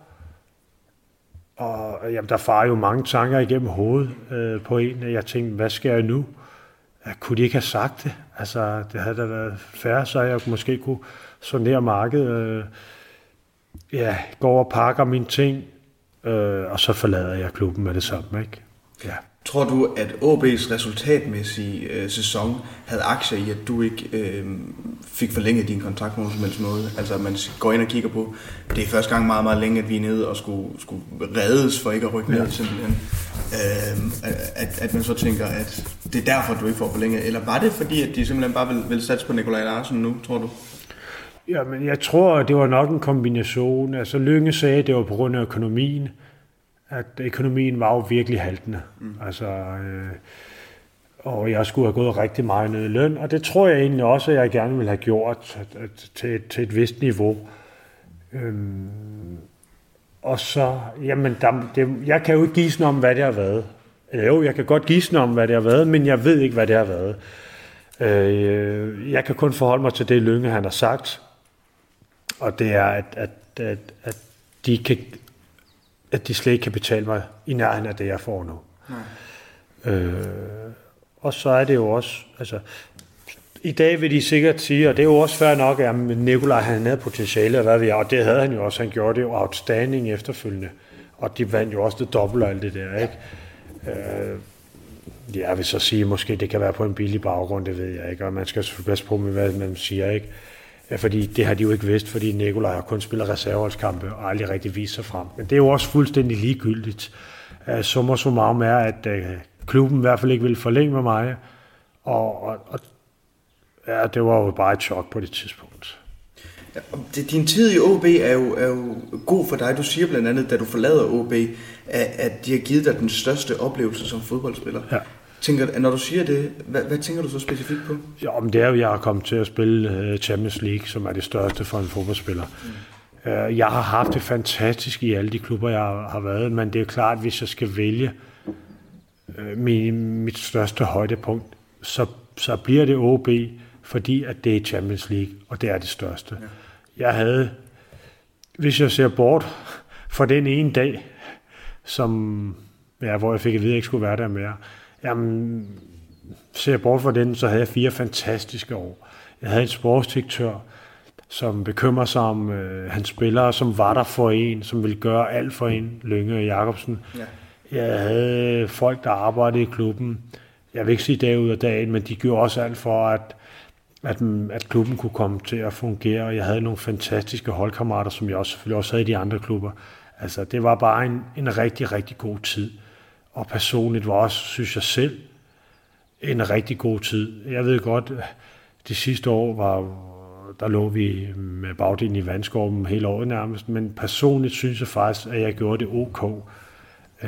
Og jamen, der farer jo mange tanker igennem hovedet øh, på en. Jeg tænkte, hvad skal jeg nu? Jeg kunne de ikke have sagt det? Altså, det havde da været fair, så jeg måske kunne sondere markedet. Øh, ja, gå over og pakker mine ting, øh, og så forlader jeg klubben med det samme, ikke? Ja. Tror du, at O B's resultatmæssige øh, sæson havde aktier i, at du ikke øh, fik forlænget din kontrakt på nogen som helst måde? Altså, man går ind og kigger på, det er første gang meget, meget længe, at vi er nede og skulle, skulle reddes for ikke at rykke ned, ja. Simpelthen. Øh, at, at man så tænker, at det er derfor, du ikke får forlænget. Eller var det fordi, at de simpelthen bare vil, vil satse på Nikolaj Larsen nu, tror du? Ja, men jeg tror, det var nok en kombination. Altså Lynge sagde, at det var på grund af økonomien. At økonomien var jo virkelig haltende. Mm. Altså, øh, og jeg skulle have gået rigtig meget ned i løn. Og det tror jeg egentlig også, at jeg gerne ville have gjort at, at, til, til et vist niveau. Øhm, og så, jamen, der, det, jeg kan jo ikke gisne om, hvad det har været. Eller jo, jeg kan godt gisne om, hvad det har været, men jeg ved ikke, hvad det har været. Øh, jeg kan kun forholde mig til det, Lynge han har sagt. Og det er, at, at, at, at, de kan, at de slet ikke kan betale mig i nærheden af det, jeg får nu. Øh, og så er det jo også, altså, i dag vil de sikkert sige, og det er jo også fair nok, at Nikolaj han havde potentiale, og hvad vi er, og det havde han jo også, han gjorde det jo outstanding efterfølgende, og de vandt jo også det dobbelt og alt det der, ikke? Øh, ja, jeg vil så sige, måske det kan være på en billig baggrund, det ved jeg ikke, og man skal selvfølgelig passe på med, hvad man siger, ikke? Fordi det har de jo ikke vidst, fordi Nikolaj har kun spillet reserveholdskampe og aldrig rigtig vist sig frem. Men det er jo også fuldstændig ligegyldigt. Summa summarum er, at klubben i hvert fald ikke ville forlænge med mig, og, og, og ja, det var jo bare et chok på det tidspunkt. Ja, din tid i O B er jo, er jo god for dig. Du siger blandt andet, da du forlader O B, at de har givet dig den største oplevelse som fodboldspiller. Ja. Tænker, når du siger det, hvad, hvad tænker du så specifikt på? Ja, men det er jo, jeg har kommet til at spille Champions League, som er det største for en fodboldspiller. Mm. Jeg har haft det fantastisk i alle de klubber, jeg har været, men det er klart, at hvis jeg skal vælge mit, mit største højdepunkt, så, så bliver det O B, fordi at det er Champions League, og det er det største. Ja. Jeg havde, hvis jeg ser bort for den ene dag, som, ja, hvor jeg fik at vide, at jeg ikke skulle være der mere, jamen, ser jeg bort fra den, så havde jeg fire fantastiske år. Jeg havde en sportsdirektør, som bekymrer sig om øh, hans spillere, som var der for en, som ville gøre alt for en, Lynge Jacobsen. Ja. Jeg havde folk, der arbejdede i klubben. Jeg vil ikke sige dag ud af dagen, men de gjorde også alt for, at, at, at klubben kunne komme til at fungere. Jeg havde nogle fantastiske holdkammerater, som jeg også, selvfølgelig også havde i de andre klubber. Altså, det var bare en, en rigtig, rigtig god tid. Og personligt var også, synes jeg selv, en rigtig god tid. Jeg ved godt, de sidste år var, der lå vi med bagdelen i vandskorben hele året nærmest, men personligt synes jeg faktisk, at jeg gjorde det ok. Øh,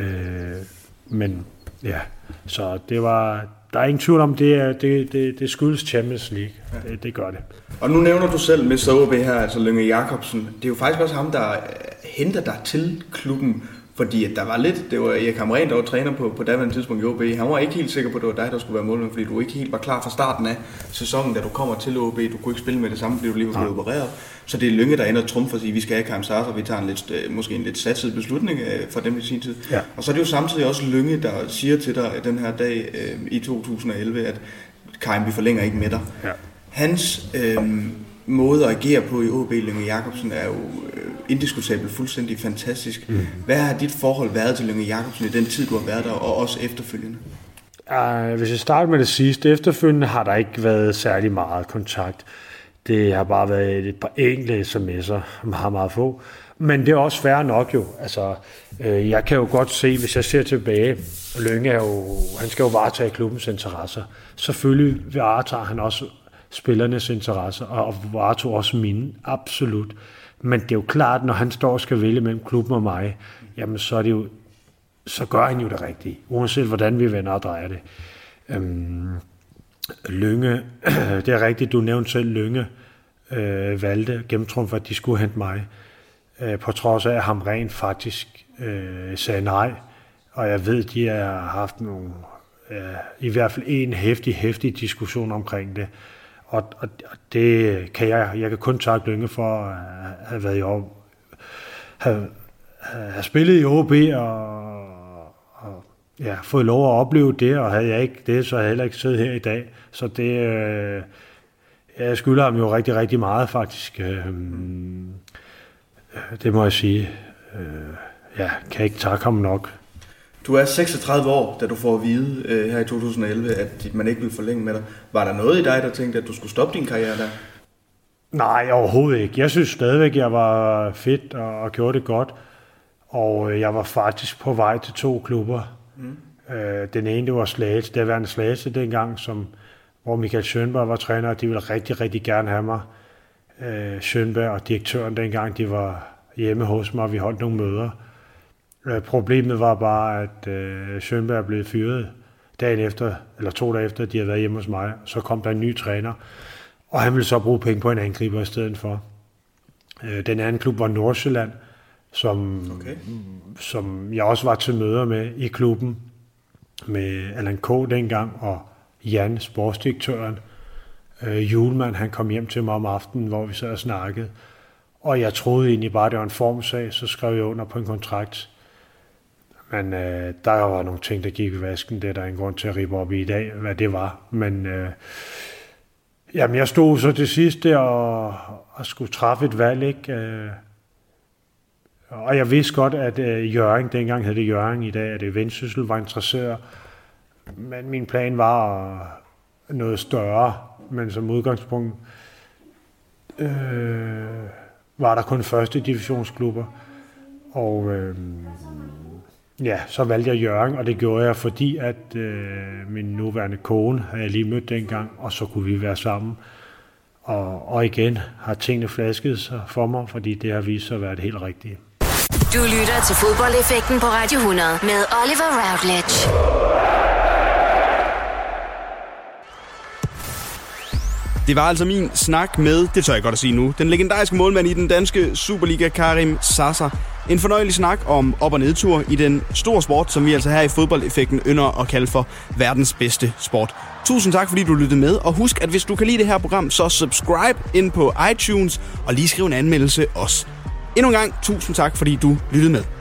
men ja, så det var, der er ingen tvivl om, det, det, det, det skyldes Champions League. Ja. Det, det gør det. Og nu nævner du selv mister O B her, altså Lynge Jacobsen. Det er jo faktisk også ham, der henter dig til klubben. Fordi at der var lidt, det var Erik Hamrén, der var træner på, på daværende tidspunkt i O B. Han var ikke helt sikker på, at det var dig, der skulle være målmand, fordi du ikke helt var klar fra starten af sæsonen, da du kommer til O B. Du kunne ikke spille med det samme, fordi du lige var blevet opereret. Så det er Lynge, der ender trumf for at sige, at vi skal have Karim Zaza, og vi tager en lidt, måske en lidt satset beslutning for dem i sin tid. Ja. Og så er det jo samtidig også Lynge, der siger til dig den her dag øh, i to tusind og elleve, at Karim, vi forlænger ikke med dig. Ja. Hans øh, måde at agere på i O B, Lynge Jacobsen, er jo øh, indiskutabelt fuldstændig fantastisk. Mm. Hvad har dit forhold været til Lynge Jacobsen i den tid, du har været der, og også efterfølgende? Uh, hvis jeg starter med det sidste, efterfølgende har der ikke været særlig meget kontakt. Det har bare været et par enkelte sms'er, meget, meget få. Men det er også fair nok jo. Altså, øh, jeg kan jo godt se, hvis jeg ser tilbage, Lynge er jo, han skal jo varetage klubbens interesser. Selvfølgelig varetager han også spillernes interesser, og varetog også mine, absolut. Men det er jo klart, når han står og skal vælge mellem klubben og mig, jamen så er det jo, så gør han jo det rigtige, uanset hvordan vi vender og drejer det. Øhm, Lynge, det er rigtigt, du nævnte selv, Lynge øh, valgte gennemtrumf, at de skulle hente mig, øh, på trods af, at Hamrén faktisk øh, sagde nej, og jeg ved, de har haft nogle, øh, i hvert fald en hæftig, hæftig diskussion omkring det, og, og det kan jeg, jeg kan kun takke Lynge for at have været i år, have, have spillet i O B og, og ja, fået lov at opleve det, og havde jeg ikke det, så havde jeg heller ikke siddet her i dag. Så det, øh, jeg skylder ham jo rigtig, rigtig meget faktisk. Øh, det må jeg sige. Øh, ja, kan ikke takke ham nok. Du er seksogtredive år, da du får at vide øh, her i to tusind og elleve, at man ikke vil forlænge med dig. Var der noget i dig, der tænkte, at du skulle stoppe din karriere der? Nej, overhovedet ikke. Jeg synes stadigvæk, at jeg var fedt og, og gjorde det godt. Og jeg var faktisk på vej til to klubber. Mm. Øh, den ene, det var Slagelse, det var Slagelse dengang, som, hvor Michael Schönberg var træner, og de ville rigtig, rigtig gerne have mig. øh, Schönberg og direktøren dengang, de var hjemme hos mig, og vi holdt nogle møder. Øh, problemet var bare, at øh, Schönberg blev fyret dagen efter, eller to dage efter, de havde været hjemme hos mig. Så kom der en ny træner, og han ville så bruge penge på en angriber i stedet for. Øh, den anden klub var Nordsjælland, som, okay. som jeg også var til møder med i klubben, med Allan K. dengang, og Jan, sportsdirektøren. Øh, Julemand, han kom hjem til mig om aftenen, hvor vi sad og snakkede. Og jeg troede egentlig bare, det var en formsag, så skrev jeg under på en kontrakt. Men øh, der var nogle ting, der gik i vasken. Det er der en grund til at rippe op i i dag, hvad det var. Men øh, jamen, jeg stod så til sidst der og, og skulle træffe et valg, ikke? Øh, og jeg vidste godt, at øh, Jørgen, dengang hed det Jørgen, i dag er det Vendsyssel, var interesseret. Men min plan var noget større, men som udgangspunkt øh, var der kun første divisionsklubber. Og øh, ja, så valgte jeg Jørgen, og det gjorde jeg, fordi at øh, min nuværende kone havde jeg lige mødt dengang, og så kunne vi være sammen. Og, og igen har tingene flasket sig for mig, fordi det har vist sig at være det helt rigtige. Du lytter til Fodboldeffekten på Radio hundrede med Oliver Routledge. Det var altså min snak med, det tør jeg godt at sige nu, den legendariske målmand i den danske Superliga, Karim Zaza. En fornøjelig snak om op- og nedtur i den store sport, som vi altså her i Fodboldeffekten ynder at kalde for verdens bedste sport. Tusind tak, fordi du lyttede med, og husk, at hvis du kan lide det her program, så subscribe ind på iTunes og lige skriv en anmeldelse også. Endnu en gang, tusind tak, fordi du lyttede med.